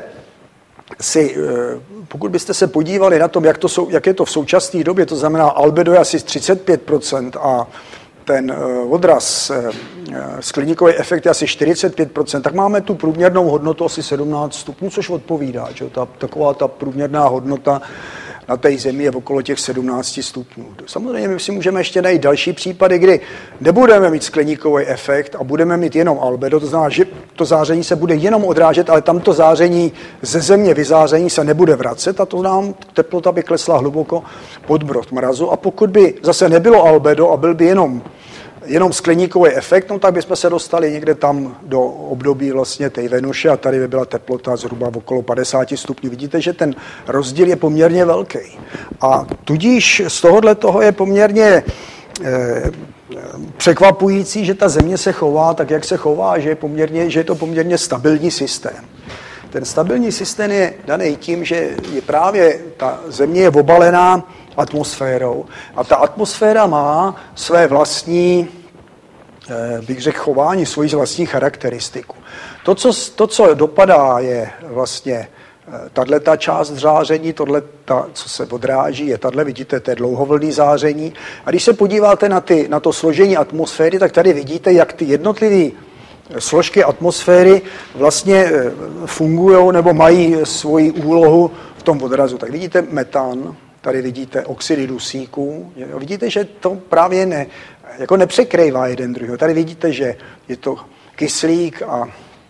si, pokud byste se podívali na tom, jak, to jsou, jak je to v současné době, to znamená albedo je asi třicet pět procent a ten odraz, skleníkový efekt je asi čtyřicet pět procent, tak máme tu průměrnou hodnotu asi sedmnáct stupňů, což odpovídá, že? Ta, taková ta průměrná hodnota na té zemi je okolo těch sedmnáct stupňů. Samozřejmě my si můžeme ještě najít další případy, kdy nebudeme mít skleníkový efekt a budeme mít jenom albedo, to znamená, že to záření se bude jenom odrážet, ale tam to záření ze země vyzáření se nebude vracet a to nám teplota by klesla hluboko pod brod mrazu. A pokud by zase nebylo albedo a byl by jenom jenom skleníkový efekt, no tak bychom se dostali někde tam do období vlastně té Venuše a tady by byla teplota zhruba okolo padesát stupňů. Vidíte, že ten rozdíl je poměrně velký. A tudíž z tohohle toho je poměrně eh, překvapující, že ta země se chová tak, jak se chová, že je, poměrně, že je to poměrně stabilní systém. Ten stabilní systém je daný tím, že je právě ta země je obalená atmosférou a ta atmosféra má své vlastní, bych řekl, chování, svoji vlastní charakteristiku. To, co, to, co dopadá, je vlastně tato část záření, tohle, ta, co se odráží, je tato, vidíte, to je dlouhovlný záření. A když se podíváte na, ty, na to složení atmosféry, tak tady vidíte, jak ty jednotlivé složky atmosféry vlastně fungují nebo mají svoji úlohu v tom odrazu. Tak vidíte metan, tady vidíte oxidy dusíku, vidíte, že to právě ne, jako nepřekrývá jeden druhý. Tady vidíte, že je to kyslík a,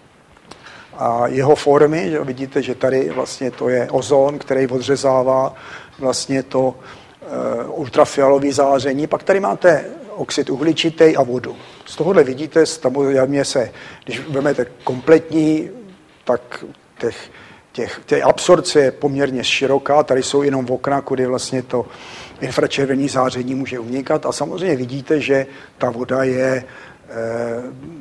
a jeho formy, že vidíte, že tady vlastně to je ozon, který odřezává vlastně to uh, ultrafialové záření. Pak tady máte oxid uhličitý a vodu. Z tohohle vidíte, samozřejmě se, když vezmete kompletní, tak těch Těch, těch absorce je poměrně široká, tady jsou jenom okna, kudy vlastně to infračervené záření může unikat a samozřejmě vidíte, že ta voda je, eh,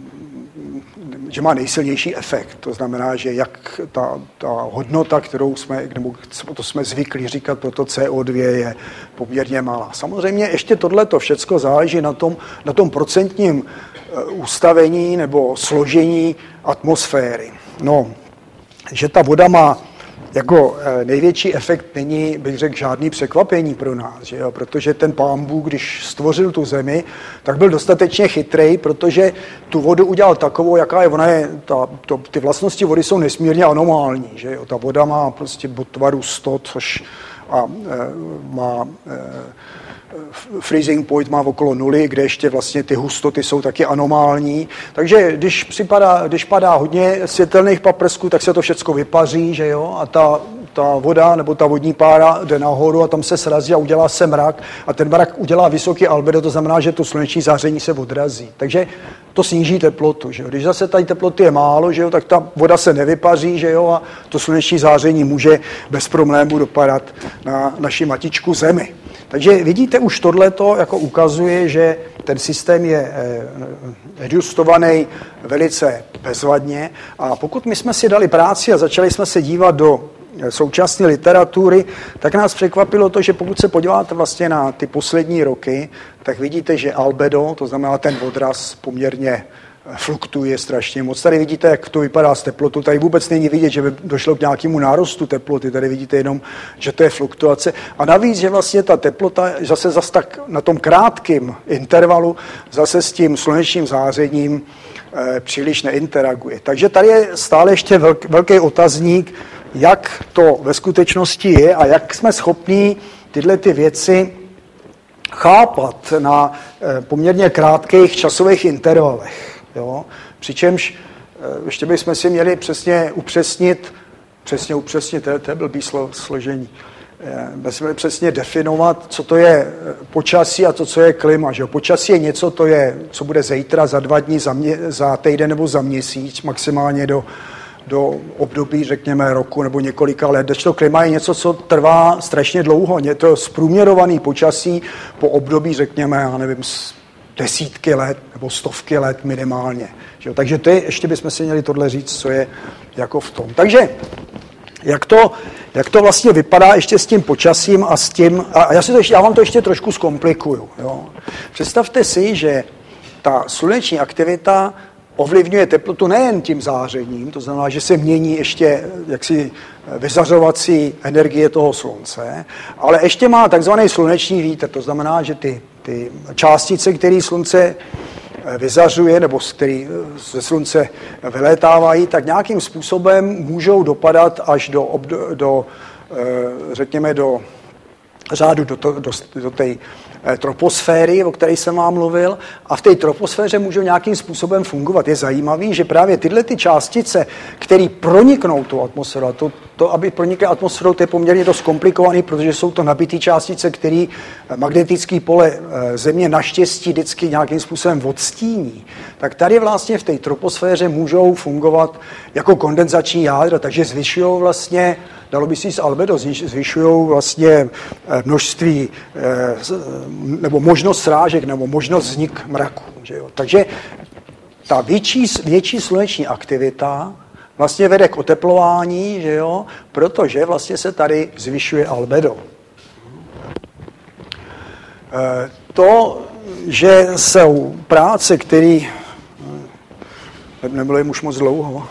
že má nejsilnější efekt. To znamená, že jak ta, ta hodnota, kterou jsme, nebo to jsme zvyklí říkat pro to C O dva, je poměrně malá. Samozřejmě ještě tohleto všecko záleží na tom, na tom procentním ustavení nebo složení atmosféry. No, že ta voda má jako největší efekt, není, bych řekl, žádný překvapení pro nás, že jo? Protože ten Pán Bůh, když stvořil tu zemi, tak byl dostatečně chytrý, protože tu vodu udělal takovou, jaká je, ona je, ta, to, ty vlastnosti vody jsou nesmírně anomální, že jo? Ta voda má prostě tvaru sto, což a, e, má e, freezing point má okolo nuly, kde ještě vlastně ty hustoty jsou taky anomální. Takže když, připadá, když padá hodně světelných paprsků, tak se to všecko vypaří, že jo? A ta, ta voda nebo ta vodní pára jde nahoru a tam se srazí a udělá se mrak. A ten mrak udělá vysoký albedo, to znamená, že to sluneční záření se odrazí. Takže to sníží teplotu, že jo? Když zase tady teploty je málo, že jo? Tak ta voda se nevypaří, že jo? A to sluneční záření může bez problémů dopadat na naši matičku Zemi. Takže vidíte, už tohleto jako ukazuje, že ten systém je adjustovaný velice bezvadně a pokud my jsme si dali práci a začali jsme se dívat do současné literatury, tak nás překvapilo to, že pokud se podíváte vlastně na ty poslední roky, tak vidíte, že albedo, to znamená ten odraz, poměrně fluktuje strašně moc. Tady vidíte, jak to vypadá s teplotou. Tady vůbec není vidět, že by došlo k nějakému nárostu teploty. Tady vidíte jenom, že to je fluktuace. A navíc, že vlastně ta teplota zase zase tak na tom krátkém intervalu zase s tím slunečním zářením e, příliš neinteraguje. Takže tady je stále ještě velk, velký otazník, jak to ve skutečnosti je a jak jsme schopní tyhle ty věci chápat na e, poměrně krátkých časových intervalech. Jo? Přičemž ještě bychom si měli přesně upřesnit, přesně upřesnit, to je blbý složení, bychom měli přesně definovat, co to je počasí a to, co je klima. Že? Počasí je něco, to je, co bude zítra, za dva dny, za, mě, za týden nebo za měsíc, maximálně do, do období, řekněme, roku nebo několika let. To klima je něco, co trvá strašně dlouho. Je to zprůměrovaný počasí po období, řekněme, já nevím, desítky let nebo stovky let minimálně. Že? Takže to je, ještě bychom si měli tohle říct, co je jako v tom. Takže jak to, jak to vlastně vypadá ještě s tím počasím a s tím, a já, si to ještě, já vám to ještě trošku zkomplikuju. Jo? Představte si, že ta sluneční aktivita ovlivňuje teplotu nejen tím zářením, to znamená, že se mění ještě jaksi vyzařovací energie toho slunce, ale ještě má takzvaný sluneční vítr, to znamená, že ty, ty částice, které slunce vyzařuje nebo který ze slunce vylétávají, tak nějakým způsobem můžou dopadat až do, do řekněme, do řádu do, to, do, do té troposféry, o které jsem vám mluvil, a v té troposféře můžou nějakým způsobem fungovat. Je zajímavý, že právě tyhle ty částice, které proniknou tu atmosféru, a to, to, aby pronikly atmosférou, to je poměrně dost komplikovaný, protože jsou to nabité částice, které magnetické pole Země naštěstí vždycky nějakým způsobem odstíní, tak tady vlastně v té troposféře můžou fungovat jako kondenzační jádra, takže zvyšují vlastně, dalo by si říct albedo, zvyšují vlastně množství nebo možnost srážek nebo možnost vznik mraku. Že jo? Takže ta větší, větší sluneční aktivita vlastně vede k oteplování, že jo? Protože vlastně se tady zvyšuje albedo. To, že jsou práce, které nebylo jim už moc dlouho,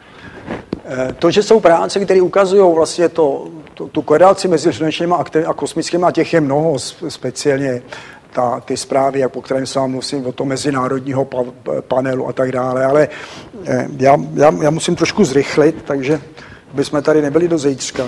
to, že jsou práce, které ukazují vlastně to, to, tu korelaci mezi slunečními a kosmickými, a těch je mnoho, speciálně ta, ty zprávy, po kterém se vám musím o tom mezinárodního pa, panelu a tak dále, ale já, já, já musím trošku zrychlit, takže bychom tady nebyli do zítřka.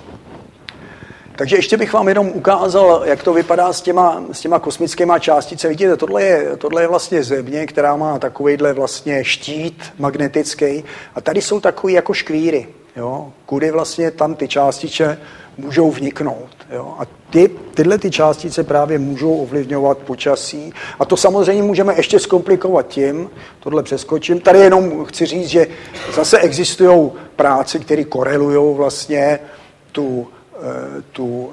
Takže ještě bych vám jenom ukázal, jak to vypadá s těma, s těma kosmickýma částicemi. Vidíte, tohle je, tohle je vlastně Země, která má takovýhle vlastně štít magnetický, a tady jsou takový jako škvíry, jo, kudy vlastně tam ty částice můžou vniknout. Jo, a ty, tyhle ty částice právě můžou ovlivňovat počasí. A to samozřejmě můžeme ještě zkomplikovat tím, tohle přeskočím. Tady jenom chci říct, že zase existují práce, které korelují vlastně tu Tu,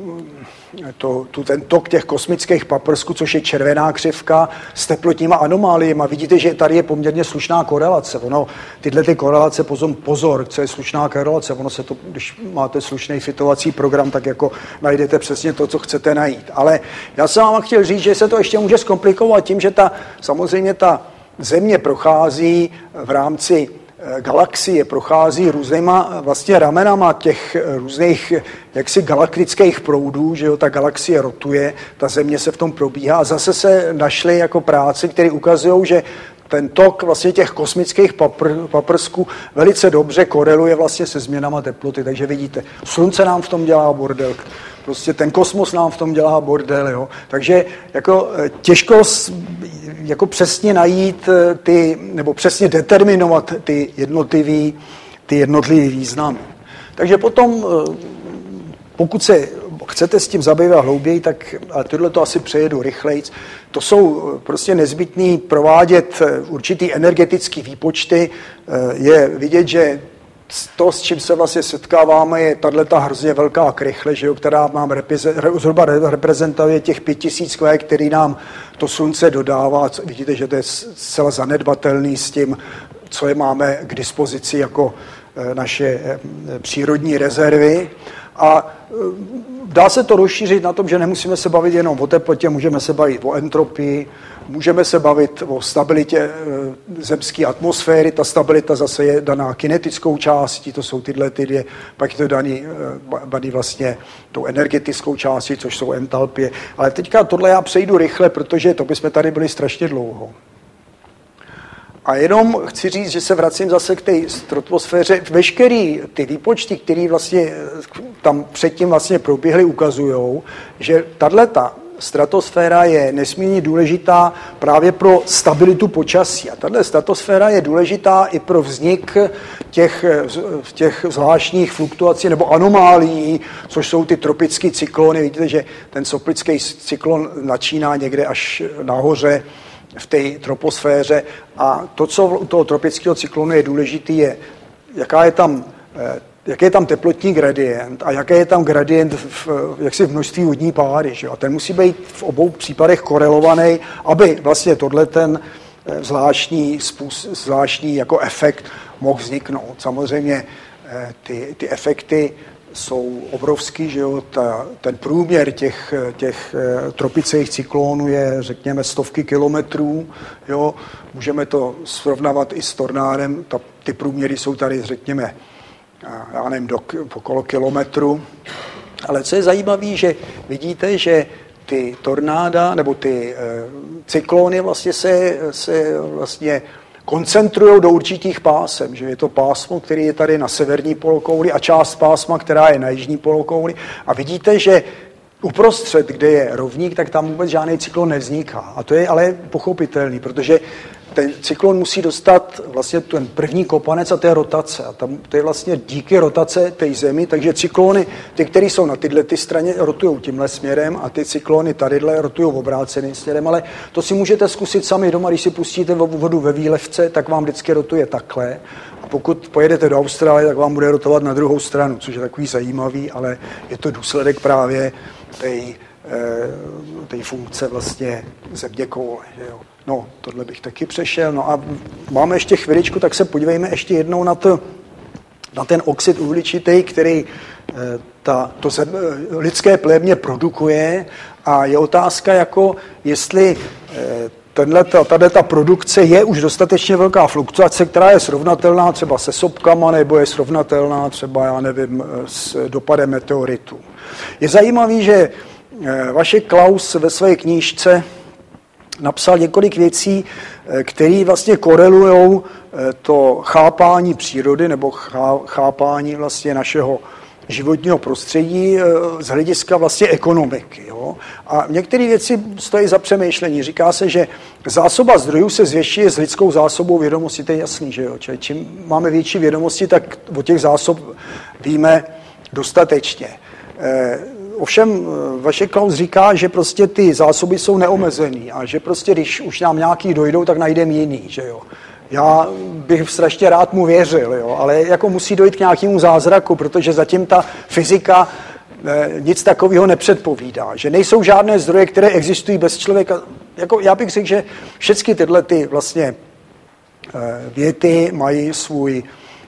tu, tu, ten tok těch kosmických paprsků, což je červená křivka, s teplotníma anomáliemi. Vidíte, že tady je poměrně slušná korelace. Ono, tyhle ty korelace, pozor, pozor, co je slušná korelace, ono se to, když máte slušný fitovací program, tak jako najdete přesně to, co chcete najít. Ale já jsem vám chtěl říct, že se to ještě může zkomplikovat tím, že ta, samozřejmě ta Země prochází v rámci galaxie, prochází různýma vlastně ramenama těch různých jaksi galaktických proudů, že jo, ta galaxie rotuje, ta Země se v tom probíhá, a zase se našly jako práce, které ukazují, že ten tok vlastně těch kosmických papr, paprsků velice dobře koreluje vlastně se změnama teploty, takže vidíte, slunce nám v tom dělá bordel, prostě ten kosmos nám v tom dělá bordel, jo. Takže jako těžko jako přesně najít ty, nebo přesně determinovat ty jednotlivý, ty jednotlivý významy. Takže potom, pokud se chcete s tím zabývat hlouběji, tak ale tohle to asi přejedu rychlejc. To jsou prostě nezbytný provádět určitý energetický výpočty. Je vidět, že to, s čím se vlastně setkáváme, je tato hrozně velká krychle, že jo, která nám zhruba reprezentuje těch pět tisíc kvé, který nám to slunce dodává. Vidíte, že to je zcela zanedbatelný s tím, co je máme k dispozici jako naše přírodní rezervy. A dá se to rozšířit na tom, že nemusíme se bavit jenom o teplotě, můžeme se bavit o entropii, můžeme se bavit o stabilitě zemské atmosféry. Ta stabilita zase je daná kinetickou částí, to jsou tyhle ty dvě, pak je to daný, daný vlastně tou energetickou částí, což jsou entalpie. Ale teďka tohle já přejdu rychle, protože to bychom tady byli strašně dlouho. A jenom chci říct, že se vracím zase k té stratosféře. Veškerý ty výpočty, které vlastně tam předtím vlastně proběhly, ukazují, že tato stratosféra je nesmírně důležitá právě pro stabilitu počasí. A tato stratosféra je důležitá i pro vznik těch, těch zvláštních fluktuací nebo anomálií, což jsou ty tropické cyklony. Vidíte, že ten tropický cyklon začíná někde až nahoře v té troposféře, a to, co u toho tropického cyklonu je důležité, je, jaká je tam, jaký je tam teplotní gradient a jaký je tam gradient v, jaksi v množství vodní páry. Že? A ten musí být v obou případech korelovaný, aby vlastně tohle ten zvláštní, způsob, zvláštní jako efekt mohl vzniknout. Samozřejmě ty, ty efekty jsou obrovský, že jo, ta, ten průměr těch, těch tropických cyklonů je, řekněme, stovky kilometrů, jo, můžeme to srovnávat i s tornádem, ta, ty průměry jsou tady, řekněme, já nevím, do, okolo kilometru, ale co je zajímavé, že vidíte, že ty tornáda, nebo ty e, cyklony vlastně se, se vlastně koncentrují do určitých pásem, že je to pásmo, který je tady na severní polokouli a část pásma, která je na jižní polokouli. A vidíte, že uprostřed, kde je rovník, tak tam vůbec žádný cyklon nevzniká. A to je ale pochopitelný, protože ten cyklon musí dostat vlastně ten první kopanec a to je rotace. A tam to je vlastně díky rotace té zemi, takže cyklony, ty, které jsou na tyhle ty straně, rotují tímhle směrem a ty cyklony tadyhle rotují obráceným směrem, ale to si můžete zkusit sami doma, když si pustíte vodu ve výlevce, tak vám vždycky rotuje takhle. A pokud pojedete do Austrálie, tak vám bude rotovat na druhou stranu, což je takový zajímavý, ale je to důsledek právě té té funkce vlastně zeměkoule. Jo. No, tohle bych taky přešel. No a máme ještě chviličku, tak se podívejme ještě jednou na, to, na ten oxid uhličitý, který ta, to zem, lidské plémě produkuje a je otázka, jako jestli tenhleta, tato produkce je už dostatečně velká fluktuace, která je srovnatelná třeba se sopkama nebo je srovnatelná třeba, já nevím, s dopadem meteoritů. Je zajímavý, že Vašek Klaus ve své knížce napsal několik věcí, které vlastně korelují to chápání přírody nebo chápání vlastně našeho životního prostředí z hlediska vlastně ekonomiky. Jo? A některé věci stojí za přemýšlení. Říká se, že zásoba zdrojů se zvětšuje s lidskou zásobou vědomosti. To je jasný, že jo? Čili čím máme větší vědomosti, tak o těch zásob víme dostatečně. Ovšem Vašek Klaus říká, že prostě ty zásoby jsou neomezený a že prostě když už nám nějaký dojdou, tak najdeme jiný, že jo. Já bych strašně rád mu věřil, jo, ale jako musí dojít k nějakému zázraku, protože zatím ta fyzika eh, nic takového nepředpovídá, že nejsou žádné zdroje, které existují bez člověka. Jako já bych řekl, že všechny tyhle ty vlastně eh, věty mají svůj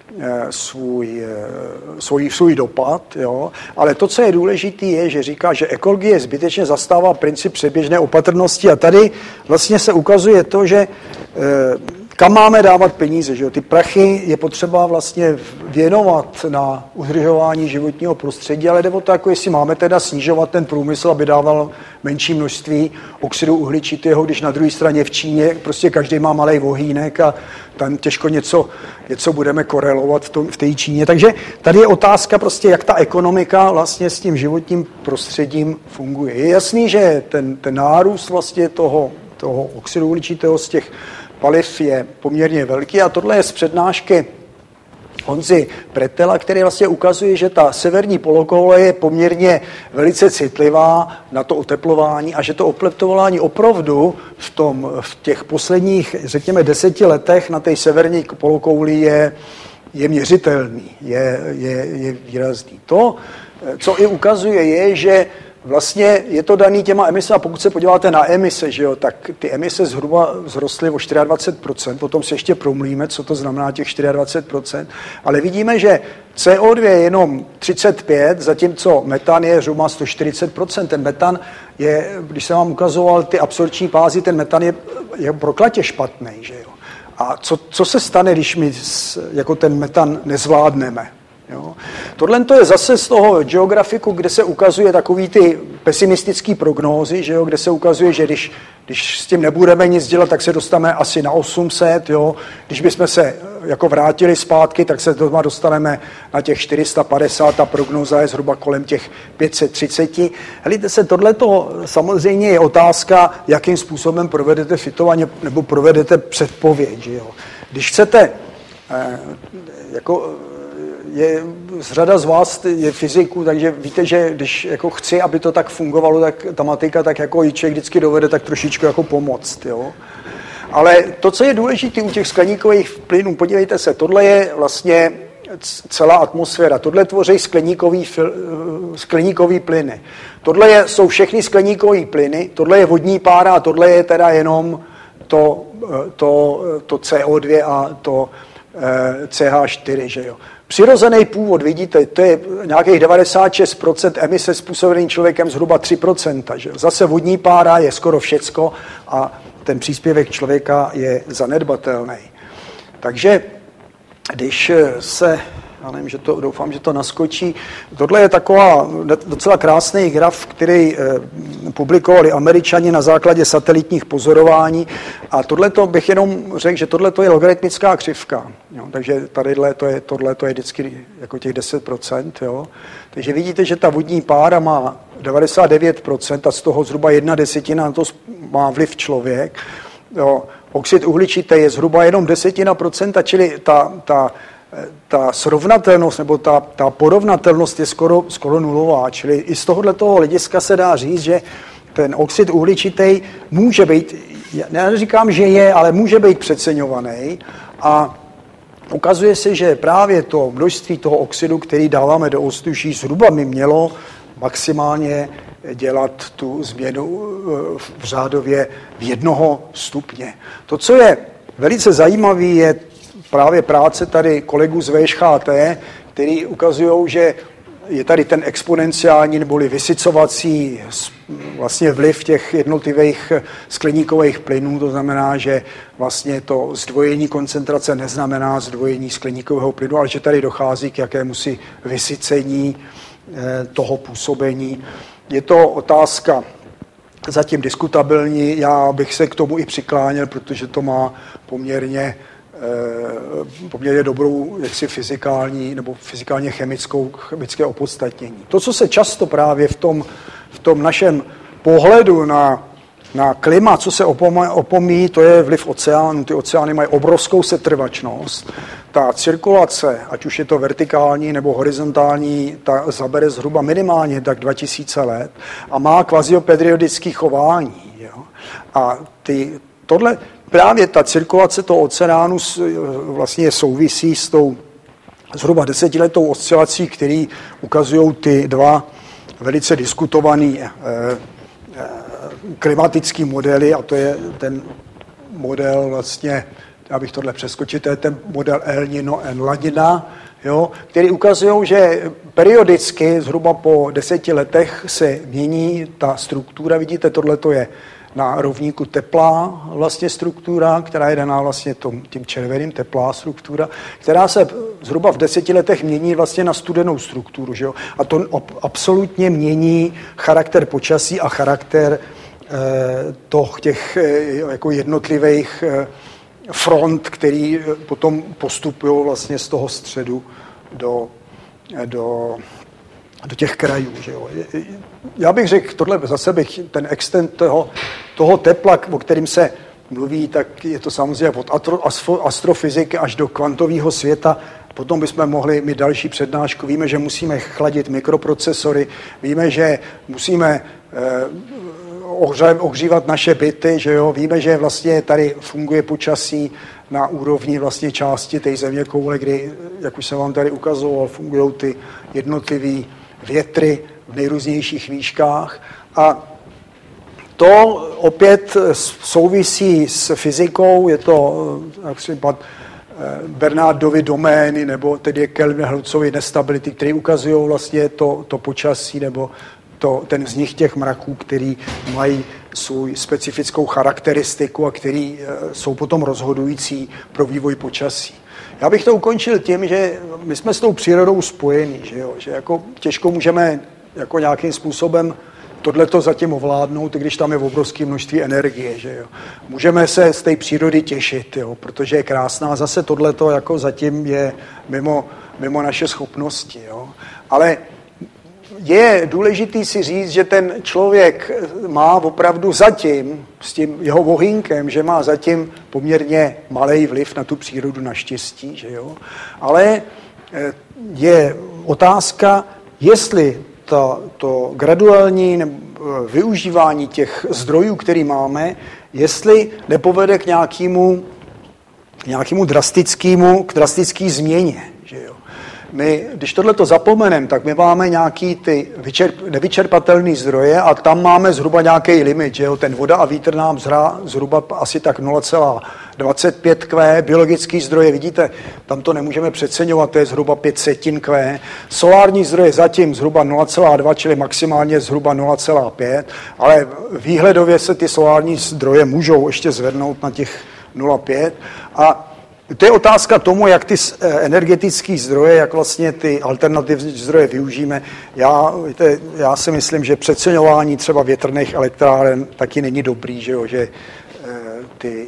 Svůj, svůj, svůj dopad, jo? Ale to, co je důležité, je, že říká, že ekologie zbytečně zastává princip předběžné opatrnosti a tady vlastně se ukazuje to, že kam máme dávat peníze, že jo? Ty prachy je potřeba vlastně věnovat na udržování životního prostředí, ale jde o to, jako jestli máme teda snižovat ten průmysl, aby dával menší množství oxidu uhličitého, když na druhé straně v Číně prostě každý má malej vohýnek a tam těžko něco, něco budeme korelovat v, tom, v té Číně. Takže tady je otázka prostě, jak ta ekonomika vlastně s tím životním prostředím funguje. Je jasný, že ten, ten nárůst vlastně toho, toho oxidu uhličitého z těch paliv je poměrně velký a tohle je z přednášky Honzy Pretela, který vlastně ukazuje, že ta severní polokoule je poměrně velice citlivá na to oteplování a že to oteplování opravdu v, tom, v těch posledních, řekněme, deseti letech na té severní polokouli je, je měřitelný, je, je, je výrazný. To, co i ukazuje, je, že vlastně je to daný těma emisemi a pokud se podíváte na emise, že jo, tak ty emise zhruba vzrostly o dvacet čtyři procent, potom se ještě promluvíme, co to znamená těch dvacet čtyři procent, ale vidíme, že C O dva je jenom třicet pět, zatímco metan je zhruba sto čtyřicet procent. Ten metan je, když jsem vám ukazoval ty absorpční pázy, ten metan je, je proklatě špatný, že jo. A co, co se stane, když my jako ten metan nezvládneme? Jo. Tohle to je zase z toho geografiku, kde se ukazuje takový ty pesimistický prognózy, že jo, kde se ukazuje, že když, když s tím nebudeme nic dělat, tak se dostaneme asi na osm set, jo. Když bychom se jako vrátili zpátky, tak se doma dostaneme na těch čtyři sta padesát, ta prognóza je zhruba kolem těch pět set třicet. Helíte se, tohleto samozřejmě je otázka, jakým způsobem provedete fitování nebo provedete předpověď, že jo. Když chcete eh, jako je řada z vás je fyziků, takže víte, že když jako chci, aby to tak fungovalo, tak ta matika tak jako i člověk vždycky dovede tak trošičku jako pomoct, jo. Ale to, co je důležité u těch skleníkových plynů, podívejte se, tohle je vlastně celá atmosféra, tohle tvoří skleníkový, skleníkový plyny. Tohle je, jsou všechny skleníkové plyny, tohle je vodní pára a tohle je teda jenom to, to, to C O dva a to C H čtyři, že jo. Přirozený původ, vidíte, to je nějakých devadesát šest procent emise způsobený člověkem, zhruba tři procenta. Že? Zase vodní pára je skoro všecko a ten příspěvek člověka je zanedbatelný. Takže když se Já nevím, že to, doufám, že to naskočí. Tohle je taková docela krásný graf, který eh, publikovali Američani na základě satelitních pozorování. A tohleto bych jenom řekl, že tohleto je logaritmická křivka. Jo? Takže tadyhle to je, tohleto je vždycky jako těch deset procent. Jo? Takže vidíte, že ta vodní pára má devadesát devět procent a z toho zhruba jedna desetina na to má vliv člověk. Jo? Oxid uhličitý je zhruba jenom desetina procenta, čili ta, ta, ta srovnatelnost nebo ta, ta porovnatelnost je skoro, skoro nulová. Čili i z tohoto hlediska se dá říct, že ten oxid uhličitý může být, já neříkám, že je, ale může být přeceňovaný a ukazuje se, že právě to množství toho oxidu, který dáváme do ovzduší, zhruba by mělo maximálně dělat tu změnu v řádově v jednoho stupně. To, co je velice zajímavé, je právě práce tady kolegů z V Š H T, který ukazují, že je tady ten exponenciální neboli vysycovací vlastně vliv těch jednotlivých skleníkových plynů, to znamená, že vlastně to zdvojení koncentrace neznamená zdvojení skleníkového plynu, ale že tady dochází k jakémusi vysycení toho působení. Je to otázka zatím diskutabilní, já bych se k tomu i přikláněl, protože to má poměrně, poměrně dobrou jaksi fyzikální nebo fyzikálně chemickou, chemické opodstatnění. To, co se často právě v tom, v tom našem pohledu na, na klima, co se opomíjí, to je vliv oceánů. Ty oceány mají obrovskou setrvačnost. Ta cirkulace, ať už je to vertikální nebo horizontální, ta zabere zhruba minimálně tak dva tisíce let a má kvazioperiodické chování. Jo? A ty, tohle, právě ta cirkulace toho oceánu vlastně souvisí s tou zhruba desetiletou oscilací, který ukazují ty dva velice diskutovaný eh, eh, klimatický modely, a to je ten model vlastně, já bych tohle přeskočil, to je ten model El Niño en La Niña, jo, který ukazují, že periodicky, zhruba po deseti letech, se mění ta struktura. Vidíte, tohle to je na rovníku teplá vlastně struktura, která je daná vlastně tom, tím červeným, teplá struktura, která se zhruba v deseti letech mění vlastně na studenou strukturu. Že jo? A to absolutně mění charakter počasí a charakter eh, toch, těch eh, jako jednotlivých eh, front, který potom postupují vlastně z toho středu do, do, do těch krajů. Že jo. Já bych řekl, tohle zase bych, ten extent toho, toho tepla, o kterým se mluví, tak je to samozřejmě od astrofyziky až do kvantového světa. Potom bychom mohli mít další přednášku. Víme, že musíme chladit mikroprocesory, víme, že musíme eh, ohřívat naše byty, že jo? Víme, že vlastně tady funguje počasí na úrovni vlastně části té zeměkoule, kdy, jak už jsem vám tady ukazoval, fungují ty jednotlivé větry v nejrůznějších výškách. A to opět souvisí s fyzikou, je to například Bernardovy domény nebo tedy Kelvin-Hlucovy nestability, které ukazují vlastně to, to počasí nebo to, ten vznik těch mraků, který mají svou specifickou charakteristiku a který jsou potom rozhodující pro vývoj počasí. Já bych to ukončil tím, že my jsme s tou přírodou spojení, že, jo? Že jako těžko můžeme jako nějakým způsobem tohleto zatím ovládnout, když tam je obrovské množství energie. Že jo? Můžeme se z té přírody těšit, jo? Protože je krásná. Zase tohleto jako zatím je mimo, mimo naše schopnosti. Jo? Ale je důležitý si říct, že ten člověk má opravdu zatím, s tím jeho vohýnkem, že má zatím poměrně malý vliv na tu přírodu naštěstí. Že jo? Ale je otázka, jestli To, to graduální využívání těch zdrojů, které máme, jestli nepovede k nějakému, nějakému drastickému, k drastické změně. Že jo? My, když tohleto zapomeneme, tak my máme nějaký ty vyčerp, nevyčerpatelné zdroje a tam máme zhruba nějaký limit. Že jo? Ten voda a vítr nám zhrá zhruba asi tak nula celá dvacet pět kvé, biologický zdroje, vidíte, tam to nemůžeme přeceňovat, to je zhruba pět setin kvé. Solární zdroje zatím zhruba nula celá dva, čili maximálně zhruba nula celá pět, ale výhledově se ty solární zdroje můžou ještě zvednout na těch nula celá pět a To je otázka tomu, jak ty energetické zdroje, jak vlastně ty alternativní zdroje využijeme. Já, víte, já si myslím, že přeceňování třeba větrných elektráren taky není dobrý, že jo, že ty...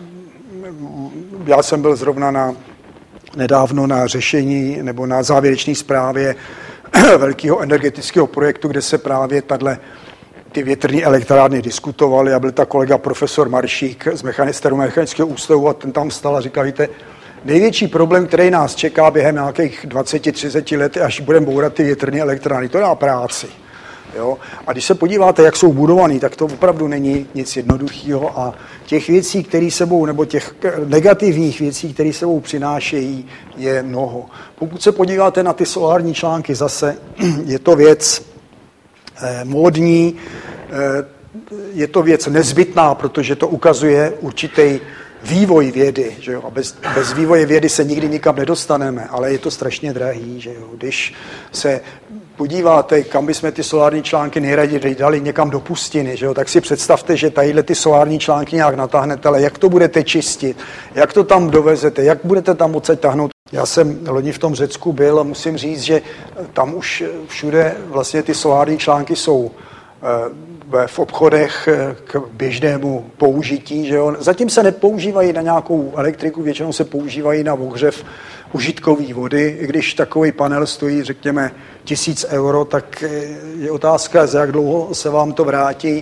Já jsem byl zrovna na, nedávno na řešení nebo na závěrečné zprávě velkého energetického projektu, kde se právě tato ty větrné elektrárny diskutovali a byl ta kolega profesor Maršík z mechanického ústavu a ten tam stal a říkal, víte, největší problém, který nás čeká během nějakých dvacet třicet let, až budeme bourat ty větrné elektrárny, to dá práci. Jo? A když se podíváte, jak jsou budovaný, tak to opravdu není nic jednoduchého a těch věcí, které sebou, nebo těch negativních věcí, které sebou přinášejí, je mnoho. Pokud se podíváte na ty solární články zase, je to věc eh, módní, eh, je to věc nezbytná, protože to ukazuje určitý vývoj vědy, že jo? A bez, bez vývoje vědy se nikdy nikam nedostaneme, ale je to strašně drahý, že jo? Když se podíváte, kam bychom ty solární články nejraději dali někam do pustiny, že jo? Tak si představte, že tadyhle ty solární články nějak natáhnete, ale jak to budete čistit, jak to tam dovezete, jak budete tam odsaď tahnout. Já jsem loni v tom Řecku byl a musím říct, že tam už všude vlastně ty solární články jsou v obchodech k běžnému použití. Že jo? Zatím se nepoužívají na nějakou elektriku, většinou se používají na ohřev užitkové vody. I když takový panel stojí, řekněme, tisíc euro, tak je otázka, za jak dlouho se vám to vrátí.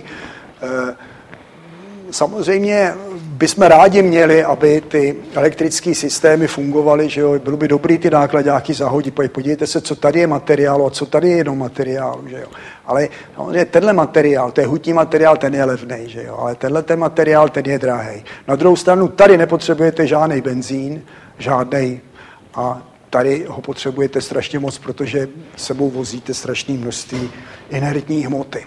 Samozřejmě bychom rádi měli, aby ty elektrické systémy fungovaly, že jo, bylo by dobrý ty nákladáky zahodit, podívejte se, co tady je materiálu a co tady je jenom materiálu, že jo. Ale no, tenhle materiál, to je hutní materiál, ten je levnej, že jo, ale tenhle ten materiál, ten je drahý. Na druhou stranu tady nepotřebujete žádný benzín, žádnej a tady ho potřebujete strašně moc, protože sebou vozíte strašné množství inertní hmoty.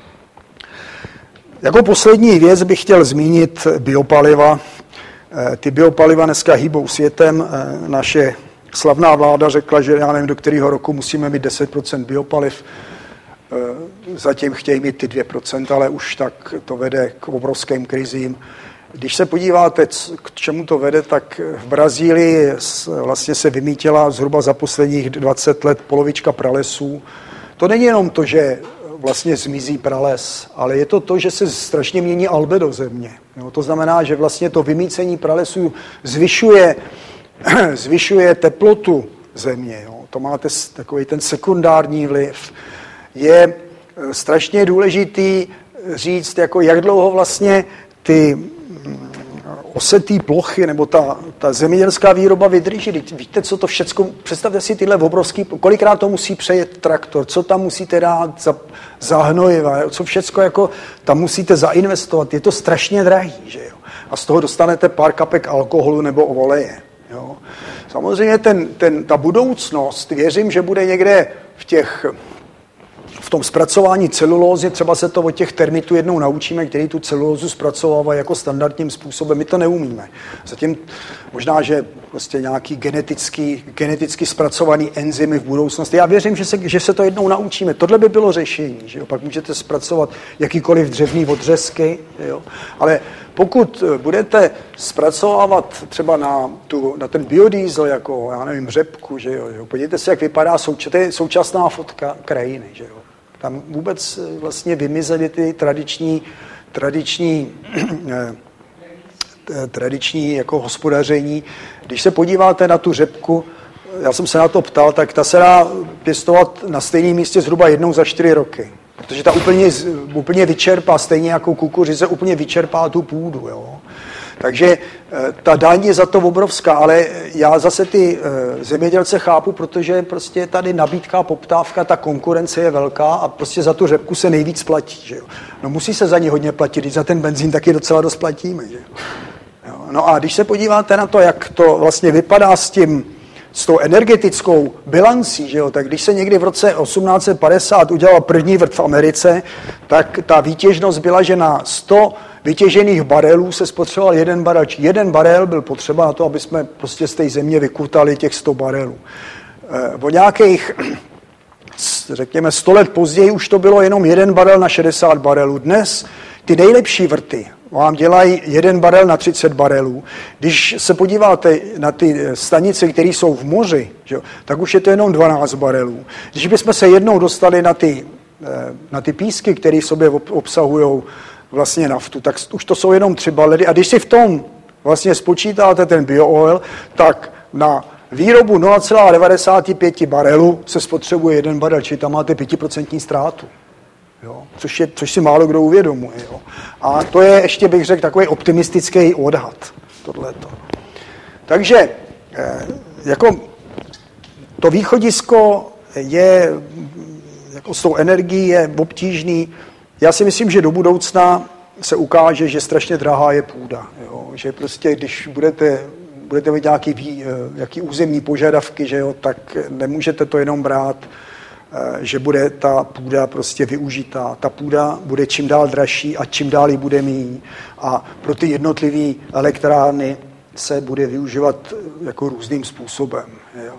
Jako poslední věc bych chtěl zmínit biopaliva. Ty biopaliva dneska hýbou světem. Naše slavná vláda řekla, že já nevím, do kterého roku musíme mít deset procent biopaliv. Zatím chtějí mít ty dvě procenta, ale už tak to vede k obrovským krizím. Když se podíváte, k čemu to vede, tak v Brazílii vlastně se vymítila zhruba za posledních dvacet let polovička pralesů. To není jenom to, že vlastně zmizí prales, ale je to to, že se strašně mění albedo země. Jo, to znamená, že vlastně to vymícení pralesů zvyšuje, zvyšuje teplotu země. Jo. To máte takový ten sekundární vliv. Je strašně důležitý říct, jako jak dlouho vlastně ty osetý plochy nebo ta, ta zemědělská výroba vydrží. Víte, co to všecko, představte si tyhle obrovský, kolikrát to musí přejet traktor, co tam musíte dát za, za hnojiva, co všecko jako tam musíte zainvestovat. Je to strašně drahý, že jo. A z toho dostanete pár kapek alkoholu nebo oleje. Jo. Samozřejmě ten, ten, ta budoucnost, věřím, že bude někde v těch v tom zpracování celulózy, třeba se to od těch termitů jednou naučíme, který tu celulózu zpracovávají jako standardním způsobem. My to neumíme. Zatím možná, že prostě nějaký genetický, geneticky zpracovaný enzymy v budoucnosti. Já věřím, že se, že se to jednou naučíme. Tohle by bylo řešení. Že jo? Pak můžete zpracovat jakýkoliv dřevní odřezky. Jo? Ale pokud budete zpracovávat třeba na, tu, na ten biodiesel, jako, já nevím, řepku, že jo? Podívejte se, jak vypadá současná fotka krajiny. Že jo? Tam vůbec vlastně vymizely ty tradiční, tradiční, tradiční jako hospodaření. Když se podíváte na tu řepku, já jsem se na to ptal, tak ta se dá pěstovat na stejném místě zhruba jednou za čtyři roky. Protože ta úplně, úplně vyčerpá, stejně jako kukuřice, úplně vyčerpá tu půdu. Jo. Takže ta daň je za to obrovská, ale já zase ty zemědělce chápu, protože prostě tady nabídka, poptávka, ta konkurence je velká a prostě za tu řepku se nejvíc platí. Že jo. No musí se za ní hodně platit, když za ten benzín taky docela dost platíme. Že jo. No a když se podíváte na to, jak to vlastně vypadá s tím, s tou energetickou bilancí, že jo, tak když se někdy v roce osmnáct set padesát udělal první vrt v Americe, tak ta výtěžnost byla, že na sto vytěžených barelů se spotřeboval jeden barel. Jeden barel byl potřeba na to, aby jsme prostě z té země vykutali těch sto barelů. O nějakých, řekněme, sto let později už to bylo jenom jeden barel na šedesát barelů. Dnes ty nejlepší vrty vám dělají jeden barel na třicet barelů. Když se podíváte na ty stanice, které jsou v moři, že jo, tak už je to jenom dvanáct barelů. Když bychom se jednou dostali na ty, na ty písky, které v sobě obsahují vlastně naftu, tak už to jsou jenom tři barely. A když si v tom vlastně spočítáte ten biooil, tak na výrobu nula celá devadesát pět barelů se spotřebuje jeden barel, čili tam máte pětiprocentní ztrátu. Jo, což, je, což si málo kdo uvědomuje. Jo. A to je ještě, bych řekl, takový optimistický odhad. Tohleto. Takže eh, jako to východisko je, jako s tou energií je obtížný. Já si myslím, že do budoucna se ukáže, že strašně drahá je půda. Jo. Že prostě, když budete, budete mít nějaký, vý, nějaký územní požadavky, že jo, tak nemůžete to jenom brát, že bude ta půda prostě využitá. Ta půda bude čím dál dražší a čím dál ji bude míň. A pro ty jednotlivé elektrárny se bude využívat jako různým způsobem. Jo.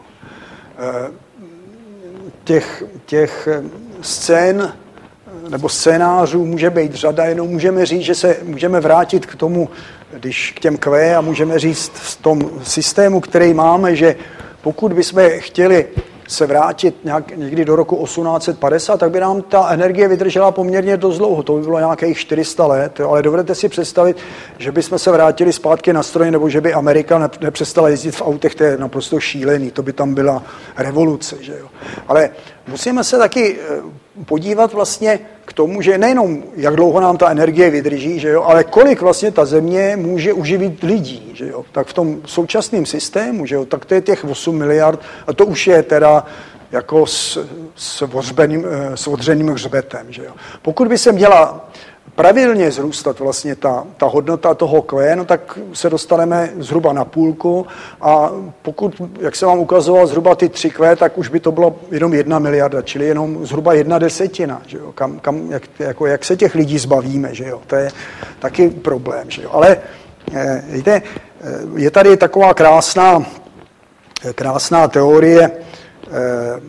Těch, těch scén nebo scénářů může být řada, jenom můžeme říct, že se můžeme vrátit k tomu, když k těm Q a můžeme říct v tom systému, který máme, že pokud bychom chtěli se vrátit nějak, někdy do roku osmnáct set padesát, tak by nám ta energie vydržela poměrně dost dlouho. To by bylo nějakých čtyři sta let, jo. Ale dovedete si představit, že bychom se vrátili zpátky na stroj, nebo že by Amerika nepřestala jezdit v autech, to je naprosto šílený, to by tam byla revoluce. Že jo. Ale musíme se taky podívat vlastně k tomu, že nejenom jak dlouho nám ta energie vydrží, že jo, ale kolik vlastně ta země může uživit lidí. Že jo. Tak v tom současném systému, že jo, tak to je těch osm miliard a to už je teda jako s, s, vozbeným, s odřeným hřbetem. Že jo. Pokud by se měla pravidelně zrůstat vlastně ta, ta hodnota toho Q, no tak se dostaneme zhruba na půlku a pokud, jak se vám ukazoval, zhruba ty tři Q, tak už by to bylo jenom jedna miliarda, čili jenom zhruba jedna desetina. Že jo? Kam, kam, jak, jako, jak se těch lidí zbavíme, že jo? To je taky problém. Že jo? Ale eh, víte, je tady taková krásná, krásná teorie, eh,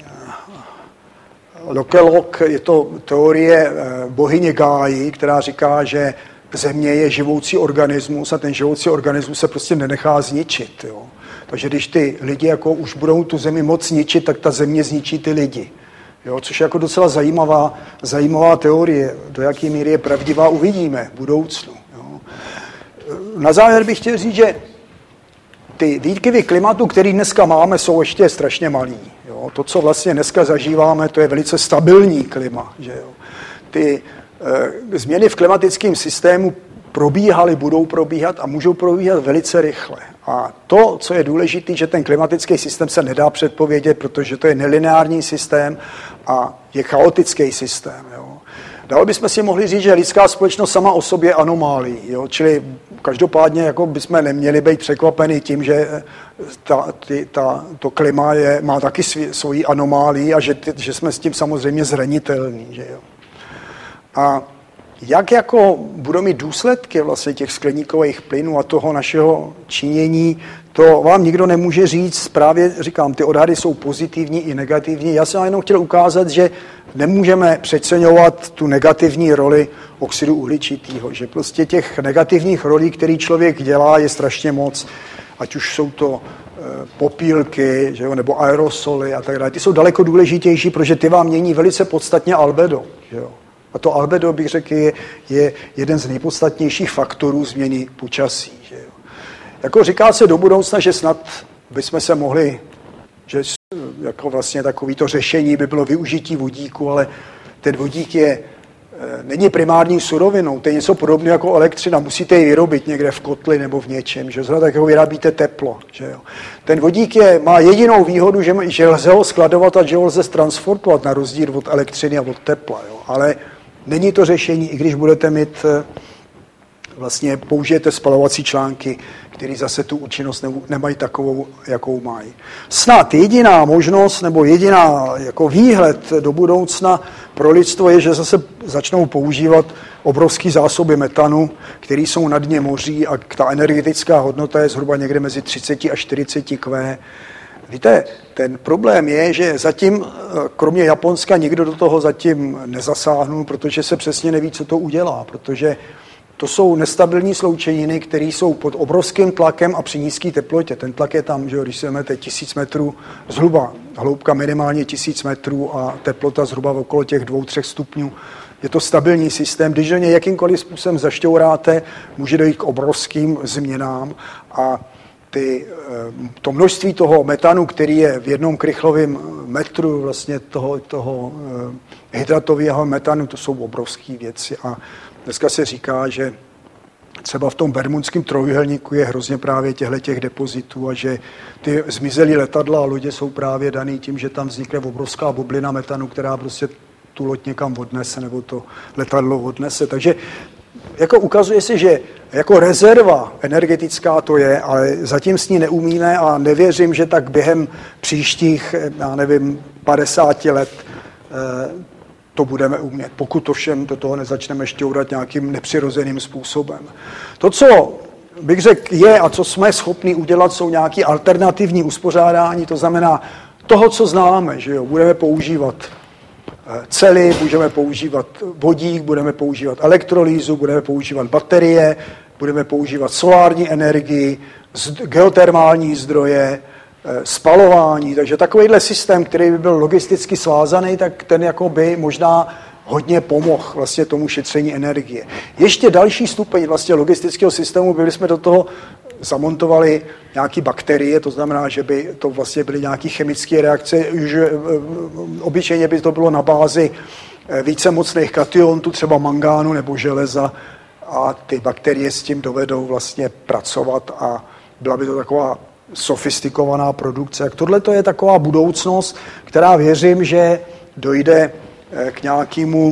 Lokelok, je to teorie bohyně Gáji, která říká, že země je živoucí organismus a ten živoucí organismus se prostě nenechá zničit. Jo. Takže když ty lidi jako už budou tu zemi moc zničit, tak ta země zničí ty lidi. Jo, což je jako docela zajímavá, zajímavá teorie. Do jaké míry je pravdivá, uvidíme v budoucnu. Jo. Na závěr bych chtěl říct, že ty výkyvy klimatu, které dneska máme, jsou ještě strašně malý. Jo. To, co vlastně dneska zažíváme, to je velice stabilní klima. Že jo. Ty e, změny v klimatickém systému probíhaly, budou probíhat a můžou probíhat velice rychle. A to, co je důležité, že ten klimatický systém se nedá předpovědět, protože to je nelineární systém a je chaotický systém. Jo. Dále bychom si mohli říct, že lidská společnost sama o sobě je anomálií. Jo. Čili každopádně jako bychom neměli být překvapeni tím, že ta, ty, ta, to klima je, má taky svý, svoji anomálii a že, ty, že jsme s tím samozřejmě zranitelní. Že jo. A jak jako budou mít důsledky vlastně těch skleníkových plynů a toho našeho činění, to vám nikdo nemůže říct. Právě říkám, ty odhady jsou pozitivní i negativní. Já jsem jenom chtěl ukázat, že nemůžeme přeceňovat tu negativní roli oxidu uhličitého, že prostě těch negativních rolí, které člověk dělá, je strašně moc, ať už jsou to e, popílky, že jo, nebo aerosoly a tak dále. Ty jsou daleko důležitější, protože ty vám mění velice podstatně albedo. Že jo. A to albedo, bych řekl, je, je jeden z nejpodstatnějších faktorů změny počasí. Že jo. Jako říká se do budoucna, že snad bychom se mohli, že jako vlastně takovýto řešení by bylo využití vodíku, ale ten vodík je, není primární surovinou, to je něco podobného jako elektřina, musíte ji vyrobit někde v kotli nebo v něčem, že zrovna tak jako vyrábíte teplo. Že jo. Ten vodík je, má jedinou výhodu, že, že lze ho skladovat a že ho lze transportovat na rozdíl od elektřiny a od tepla, jo. Ale není to řešení, i když budete mít, vlastně použijete spalovací články, které zase tu účinnost nemají takovou, jakou mají. Snad jediná možnost nebo jediná jako výhled do budoucna pro lidstvo je, že zase začnou používat obrovské zásoby metanu, které jsou na dně moří a ta energetická hodnota je zhruba někde mezi třicet až čtyřicet Q. Víte, ten problém je, že zatím, kromě Japonska, nikdo do toho zatím nezasáhnul, protože se přesně neví, co to udělá, protože to jsou nestabilní sloučeniny, které jsou pod obrovským tlakem a při nízké teplotě. Ten tlak je tam, že jo, když si vezmete tisíc metrů zhruba, hloubka minimálně tisíc metrů a teplota zhruba okolo těch dvou, třech stupňů. Je to stabilní systém, když do něj jakýmkoliv způsobem zašťouráte, může dojít k obrovským změnám a ty, to množství toho metanu, který je v jednom krychlovém metru vlastně toho, toho hydratového metanu, to jsou obrovské věci. A dneska se říká, že třeba v tom Bermudském trojúhelníku je hrozně právě těchto depozitů a že ty zmizelé letadla a lodě jsou právě daný tím, že tam vznikne obrovská bublina metanu, která prostě tu loď někam odnese nebo to letadlo odnese. Takže jako ukazuje se, že jako rezerva energetická to je, ale zatím s ní neumíme a nevěřím, že tak během příštích, já nevím, padesáti let to budeme umět, pokud to všem do toho nezačneme šťourat nějakým nepřirozeným způsobem. To, co bych řekl je a co jsme schopni udělat, jsou nějaké alternativní uspořádání, to znamená toho, co známe, že jo, budeme používat cely, budeme používat vodík, budeme používat elektrolýzu, budeme používat baterie, budeme používat solární energii, geotermální zdroje, spalování. Takže takovýhle systém, který by byl logisticky svázaný, tak ten jako by možná hodně pomohl vlastně tomu šetření energie. Ještě další stupeň vlastně logistického systému, byli jsme do toho zamontovali nějaké bakterie, to znamená, že by to vlastně byly nějaké chemické reakce, že obyčejně by to bylo na bázi více mocných kationů, třeba mangánu nebo železa a ty bakterie s tím dovedou vlastně pracovat a byla by to taková sofistikovaná produkce. Tohle to je taková budoucnost, která věřím, že dojde k nějakému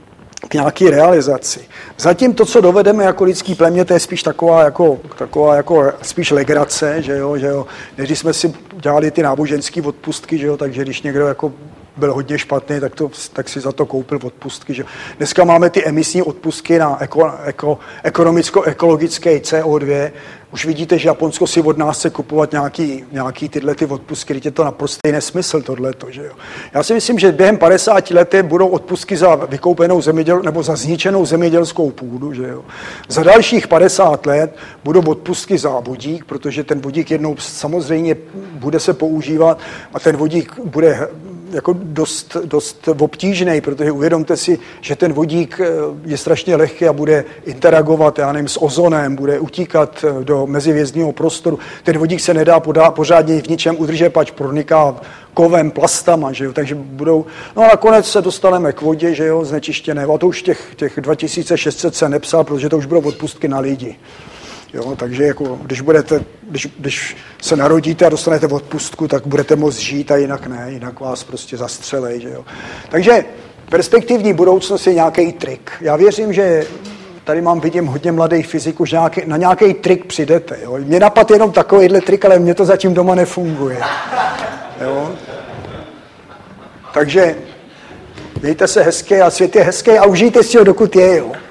k nějaké realizaci. Zatím to, co dovedeme jako lidský plemě, to je spíš taková jako, taková jako spíš legrace, že jo, že jo. Když jsme si dělali ty náboženské odpustky, že jo, takže když někdo jako byl hodně špatný, tak, to, tak si za to koupil odpustky. Že? Dneska máme ty emisní odpustky na eko, eko, ekonomicko-ekologické C O dva. Už vidíte, že Japonsko si od nás chce kupovat nějaký, nějaký tyhle ty odpustky, když je to naprostý nesmysl tohleto. Že jo? Já si myslím, že během padesáti let budou odpustky za vykoupenou zeměděl, nebo za zničenou zemědělskou půdu. Že jo? Za dalších padesát let budou odpustky za vodík, protože ten vodík jednou samozřejmě bude se používat a ten vodík bude jako dost, dost obtížný, protože uvědomte si, že ten vodík je strašně lehký a bude interagovat, já nevím, s ozonem, bude utíkat do mezivězdního prostoru. Ten vodík se nedá podá, pořádně v ničem udržet, pač proniká kovem, plastama, že jo, takže budou, no a nakonec se dostaneme k vodě, že jo, znečištěné, a to už těch, těch dva tisíce šest set se nepsal, protože to už budou odpustky na lidi. Jo, takže jako, když, budete, když, když se narodíte a dostanete odpustku, tak budete moct žít a jinak ne, jinak vás prostě zastřelej. Že jo. Takže perspektivní budoucnost je nějaký trik. Já věřím, že tady mám, vidím hodně mladých fyziků, že nějaký, na nějaký trik přijdete. Jo. Mě napadl jenom takovýhle trik, ale mně to zatím doma nefunguje. Jo. Takže mějte se hezky a svět je hezký a užijte si ho, dokud je. Jo.